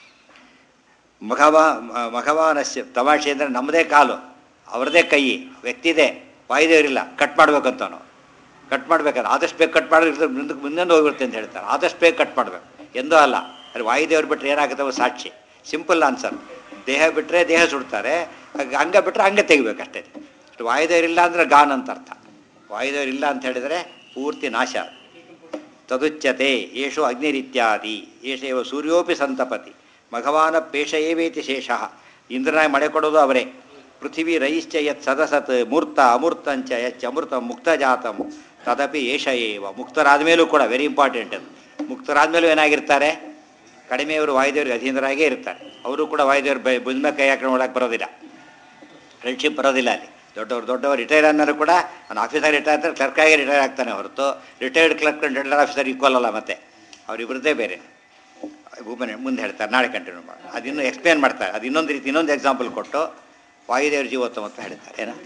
ಮಘವ ಮಘವಾನಸ್ಯ ತಮಾಷೆ ಅಂದರೆ ನಮ್ಮದೇ ಕಾಲು, ಅವ್ರದ್ದೇ ಕೈ, ವ್ಯಕ್ತಿ ಇದೆ, ವಾಯುದೇವರಿಲ್ಲ, ಕಟ್ ಮಾಡ್ಬೇಕಂತವನು. ಕಟ್ ಮಾಡ್ಬೇಕಾದ್ರೆ ಆದಷ್ಟು ಬೇಗ ಕಟ್ ಮಾಡಿದ್ರೆ ಮುಂದಕ್ಕೆ ಮುಂದೊಂದು ಹೋಗಿರುತ್ತೆ ಅಂತ ಹೇಳ್ತಾರೆ. ಆದಷ್ಟು ಬೇಗ ಕಟ್ ಮಾಡಬೇಕು, ಎಂದೂ ಅಲ್ಲ. ಅಲ್ಲಿ ವಾಯುದೇವ್ರು ಬಿಟ್ಟರೆ ಏನಾಗುತ್ತವ ಸಾಕ್ಷಿ. Simple answer. ದೇಹ ಬಿಟ್ಟರೆ ದೇಹ ಸುಡ್ತಾರೆ, ಅಂಗ ಬಿಟ್ಟರೆ ಅಂಗ ತೆಗಿಬೇಕಷ್ಟೇ. ಅಷ್ಟು ವಾಯುದೇವರಿಲ್ಲ ಅಂದರೆ ಗಾನ್ ಅಂತ ಅರ್ಥ. ವಾಯುದೇವರಿಲ್ಲ ಅಂತ ಹೇಳಿದರೆ ಪೂರ್ತಿ ನಾಶ. ತದುಚ್ಯತೆ ಯೇಷು ಅಗ್ನಿರಿತ್ಯಾದಿ. ಏಷ ಏವ ಸೂರ್ಯೋಪಿ ಸಂತಪತಿ ಮಘವಾನ ಪೇಶ ಏವೇತಿ ಶೇಷಃ. ಇಂದ್ರನಾಗಿ ಮಳೆ ಕೊಡೋದು ಅವರೇ. ಪೃಥಿವಿ ರೈಶ್ಚ ಯತ್ ಸದಸತ್ ಮೂರ್ತ ಅಮೂರ್ತಂಚ ಯಚ್ಚ ಅಮೃತ ಮುಕ್ತಜಾತಂ ತದಪಿ ಏಷ ಏವ. ಮುಕ್ತರಾದ ಮೇಲೂ ಕೂಡ ವೆರಿ ಇಂಪಾರ್ಟೆಂಟ್ ಅದು. ಮುಕ್ತರಾದ ಮೇಲೂ ಏನಾಗಿರ್ತಾರೆ? ಕಡಿಮೆಯವರು ವಾಯುದೇವರಿಗೆ ಅಧೀನರಾಗೇ ಇರ್ತಾರೆ. ಅವರು ಕೂಡ ವಾಯುದೇವರು ಬೈ ಬುದ್ಧ ಕೈ ಹಾಕೊಂಡು ನೋಡೋಕ್ಕೆ ಬರೋದಿಲ್ಲ, ಫ್ರೆಂಡ್ಶಿಪ್ ಬರೋದಿಲ್ಲ ಅಲ್ಲಿ. ದೊಡ್ಡವರು ದೊಡ್ಡವರು ರಿಟೈರ್ ಆದ್ಮೇಲೆ ಕೂಡ ನಾನು ಆಫೀಸರ್ ರಿಟೈರ್ ಆಗ್ತಾರೆ, ಕ್ಲರ್ಕಾಗಿ ರಿಟೈರ್ ಆಗ್ತಾನೆ ಹೊರತು retired clerk retired officer equal ಅಲ್ಲ. ಮತ್ತೆ ಅವರಿಬ್ಬರದೇ ಬೇರೆ. ಭೂಮನೆ ಮುಂದೆ ಹೇಳ್ತಾರೆ, ನಾಳೆ ಕಂಟಿನ್ಯೂ ಮಾಡಿ. ಅದಿನ್ನೂ ಎಕ್ಸ್ಪ್ಲೇನ್ ಮಾಡ್ತಾರೆ. ಅದು ಇನ್ನೊಂದು ರೀತಿ ಇನ್ನೊಂದು ಎಕ್ಸಾಂಪಲ್ ಕೊಟ್ಟು ವಾಯುದೇವ್ರ ಜೀವೋತ್ತಮ ಅಂತ ಹೇಳ್ತಾರೆ. ಏನೋ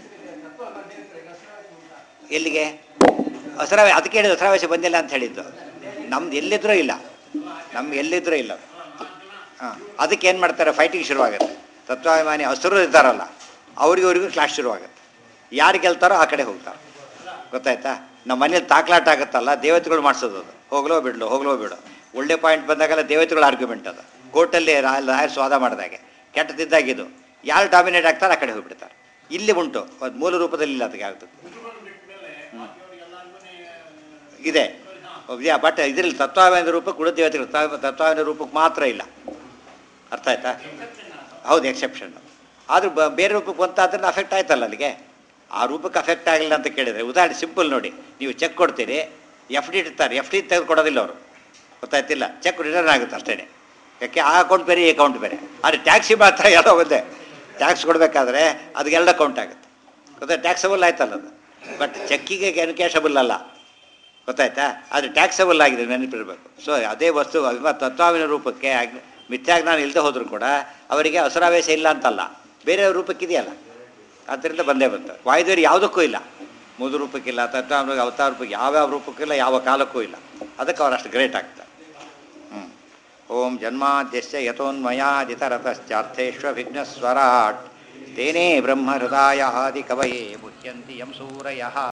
ಎಲ್ಲಿಗೆ ಹಸರಾವ ಅದಕ್ಕೆ ಹೇಳಿದ್ದು ಹಸರಾವೇಶ ಬಂದಿಲ್ಲ ಅಂತ ಹೇಳಿದ್ದು. ನಮ್ದು ಎಲ್ಲಿದ್ರೂ ಇಲ್ಲ, ನಮ್ಗೆ ಎಲ್ಲಿದ್ರೂ ಇಲ್ಲ. ಹಾಂ, ಅದಕ್ಕೆ ಏನು ಮಾಡ್ತಾರೆ, ಫೈಟಿಂಗ್ ಶುರುವಾಗುತ್ತೆ. ತತ್ವಾಭಿಮಾನಿ ಹಸರು ಇದ್ದಾರಲ್ಲ, ಅವ್ರಿಗೆ ಅವ್ರಿಗೂ ಕ್ಲಾಶ್ ಶುರುವಾಗುತ್ತೆ. ಯಾರು ಗೆಲ್ತಾರೋ ಆ ಕಡೆ ಹೋಗ್ತಾರೆ. ಗೊತ್ತಾಯ್ತಾ? ನಮ್ಮ ಮನೇಲಿ ತಾಕ್ಲಾಟ ಆಗುತ್ತಲ್ಲ, ದೇವತೆಗಳು ಮಾಡಿಸೋದು ಅದು. ಹೋಗ್ಲೋ ಬಿಡ್ಲು ಹೋಗ್ಲೋ ಬಿಡು. ಒಳ್ಳೆ ಪಾಯಿಂಟ್ ಬಂದಾಗೆಲ್ಲ ದೇವತೆಗಳು ಆರ್ಗ್ಯುಮೆಂಟ್ ಅದು. ಕೋರ್ಟಲ್ಲಿ ರಾಯರ್ ಸ್ವಾದ ಮಾಡಿದಾಗೆ ಕೆಟ್ಟದಿದ್ದಾಗಿದ್ದು ಯಾರು ಡಾಮಿನೇಟ್ ಆಗ್ತಾರೆ ಆ ಕಡೆ ಹೋಗ್ಬಿಡ್ತಾರೆ. ಇಲ್ಲಿ ಉಂಟು, ಅದು ಮೂಲ ರೂಪದಲ್ಲಿ ಇಲ್ಲ. ಅದಕ್ಕೆ ಆಗ್ತದೆ ಇದೆ ಬಟ್ ಇದರಲ್ಲಿ ತತ್ವಾಭಿಮಾನಿ ರೂಪಕ್ಕೆ ಉಳಿದ ದೇವತೆಗಳು ತತ್ವಾಭಿಮಾನಿ ರೂಪಕ್ಕೆ ಮಾತ್ರ ಇಲ್ಲ. ಅರ್ಥ ಆಯ್ತಾ? ಹೌದು, ಎಕ್ಸೆಪ್ಷನ್. ಆದರೂ ಬ ಬೇರೆ ರೂಪಕ್ಕೆ ಬಂತ ಅದನ್ನು ಅಫೆಕ್ಟ್ ಆಯ್ತಲ್ಲ ಅಲ್ಲಿಗೆ. ಆ ರೂಪಕ್ಕೆ ಅಫೆಕ್ಟ್ ಆಗಿಲ್ಲ ಅಂತ ಕೇಳಿದರೆ ಉದಾಹರಣೆ ಸಿಂಪಲ್ ನೋಡಿ, ನೀವು ಚೆಕ್ ಕೊಡ್ತೀರಿ, ಎಫ್ ಡಿ ಇಡ್ತಾರೆ, ಎಫ್ ಡಿ ತೆಗೆದು ಕೊಡೋದಿಲ್ಲ ಅವರು, ಗೊತ್ತಾಯ್ತಿಲ್ಲ, ಚೆಕ್ ರಿಟರ್ನ್ ಆಗುತ್ತೆ ಅಷ್ಟೇ. ಯಾಕೆ ಆ ಅಕೌಂಟ್ ಬೇರೆ ಈ ಅಕೌಂಟ್ ಬೇರೆ. ಆದರೆ ಟ್ಯಾಕ್ಸಿ ಮಾತ್ರ ಎಲ್ಲ ಒಂದೇ. ಟ್ಯಾಕ್ಸ್ ಕೊಡಬೇಕಾದ್ರೆ ಅದಕ್ಕೆ ಎರಡು ಅಕೌಂಟ್ ಆಗುತ್ತೆ, ಗೊತ್ತಾ, ಟ್ಯಾಕ್ಸಬಲ್ ಆಯ್ತಲ್ಲ ಅದು. ಬಟ್ ಚೆಕ್ಕಿಗೆ ಎನ್ಕ್ಯಾಶಬಲ್ ಅಲ್ಲ, ಗೊತ್ತಾಯ್ತಾ. ಆದರೆ ಟ್ಯಾಕ್ಸಬಲ್ ಆಗಿದೆ, ನೆನಪಿರಬೇಕು. ಸೊ ಅದೇ ವಸ್ತು ಅಭಿಮ ತತ್ವಾವಿನ ರೂಪಕ್ಕೆ ಮಿಥ್ಯಾಜ್ಞಾನ ಇಲ್ಲದೆ ಹೋದರೂ ಕೂಡ ಅವರಿಗೆ ಅಸುರಾವೇಶ ಇಲ್ಲ ಅಂತಲ್ಲ, ಬೇರೆ ರೂಪಕ್ಕಿದೆಯಲ್ಲ, ಆದ್ದರಿಂದ ಬಂದೇ ಬಂತು. ವಾಯುದೇವರು ಯಾವುದಕ್ಕೂ ಇಲ್ಲ, ಮುದು ರೂಪಕ್ಕಿಲ್ಲ, ತತ್ವ ಅವತಾರ ರೂಪಕ್ಕೆ ಯಾವ್ಯಾವ ರೂಪಕ್ಕಿಲ್ಲ, ಯಾವ ಕಾಲಕ್ಕೂ ಇಲ್ಲ. ಅದಕ್ಕೆ ಅವರಷ್ಟು ಗ್ರೇಟ್ ಆಗ್ತಾರೆ. ಹ್ಞೂ ಓಂ ಜನ್ಮಾದ್ಯಸ್ಯ ಯತೋನ್ಮಯಾದಿತರತಶ್ಚಾರ್ಥೇಷ್ವಭಿಘ್ನಸ್ವರಾಟ್ ತೇನೇ ಬ್ರಹ್ಮ ಹೃದಯ ಆದಿ ಕವಯೇ ಮುಹ್ಯಂತಿ ಯಂ ಸೂರಯಃ.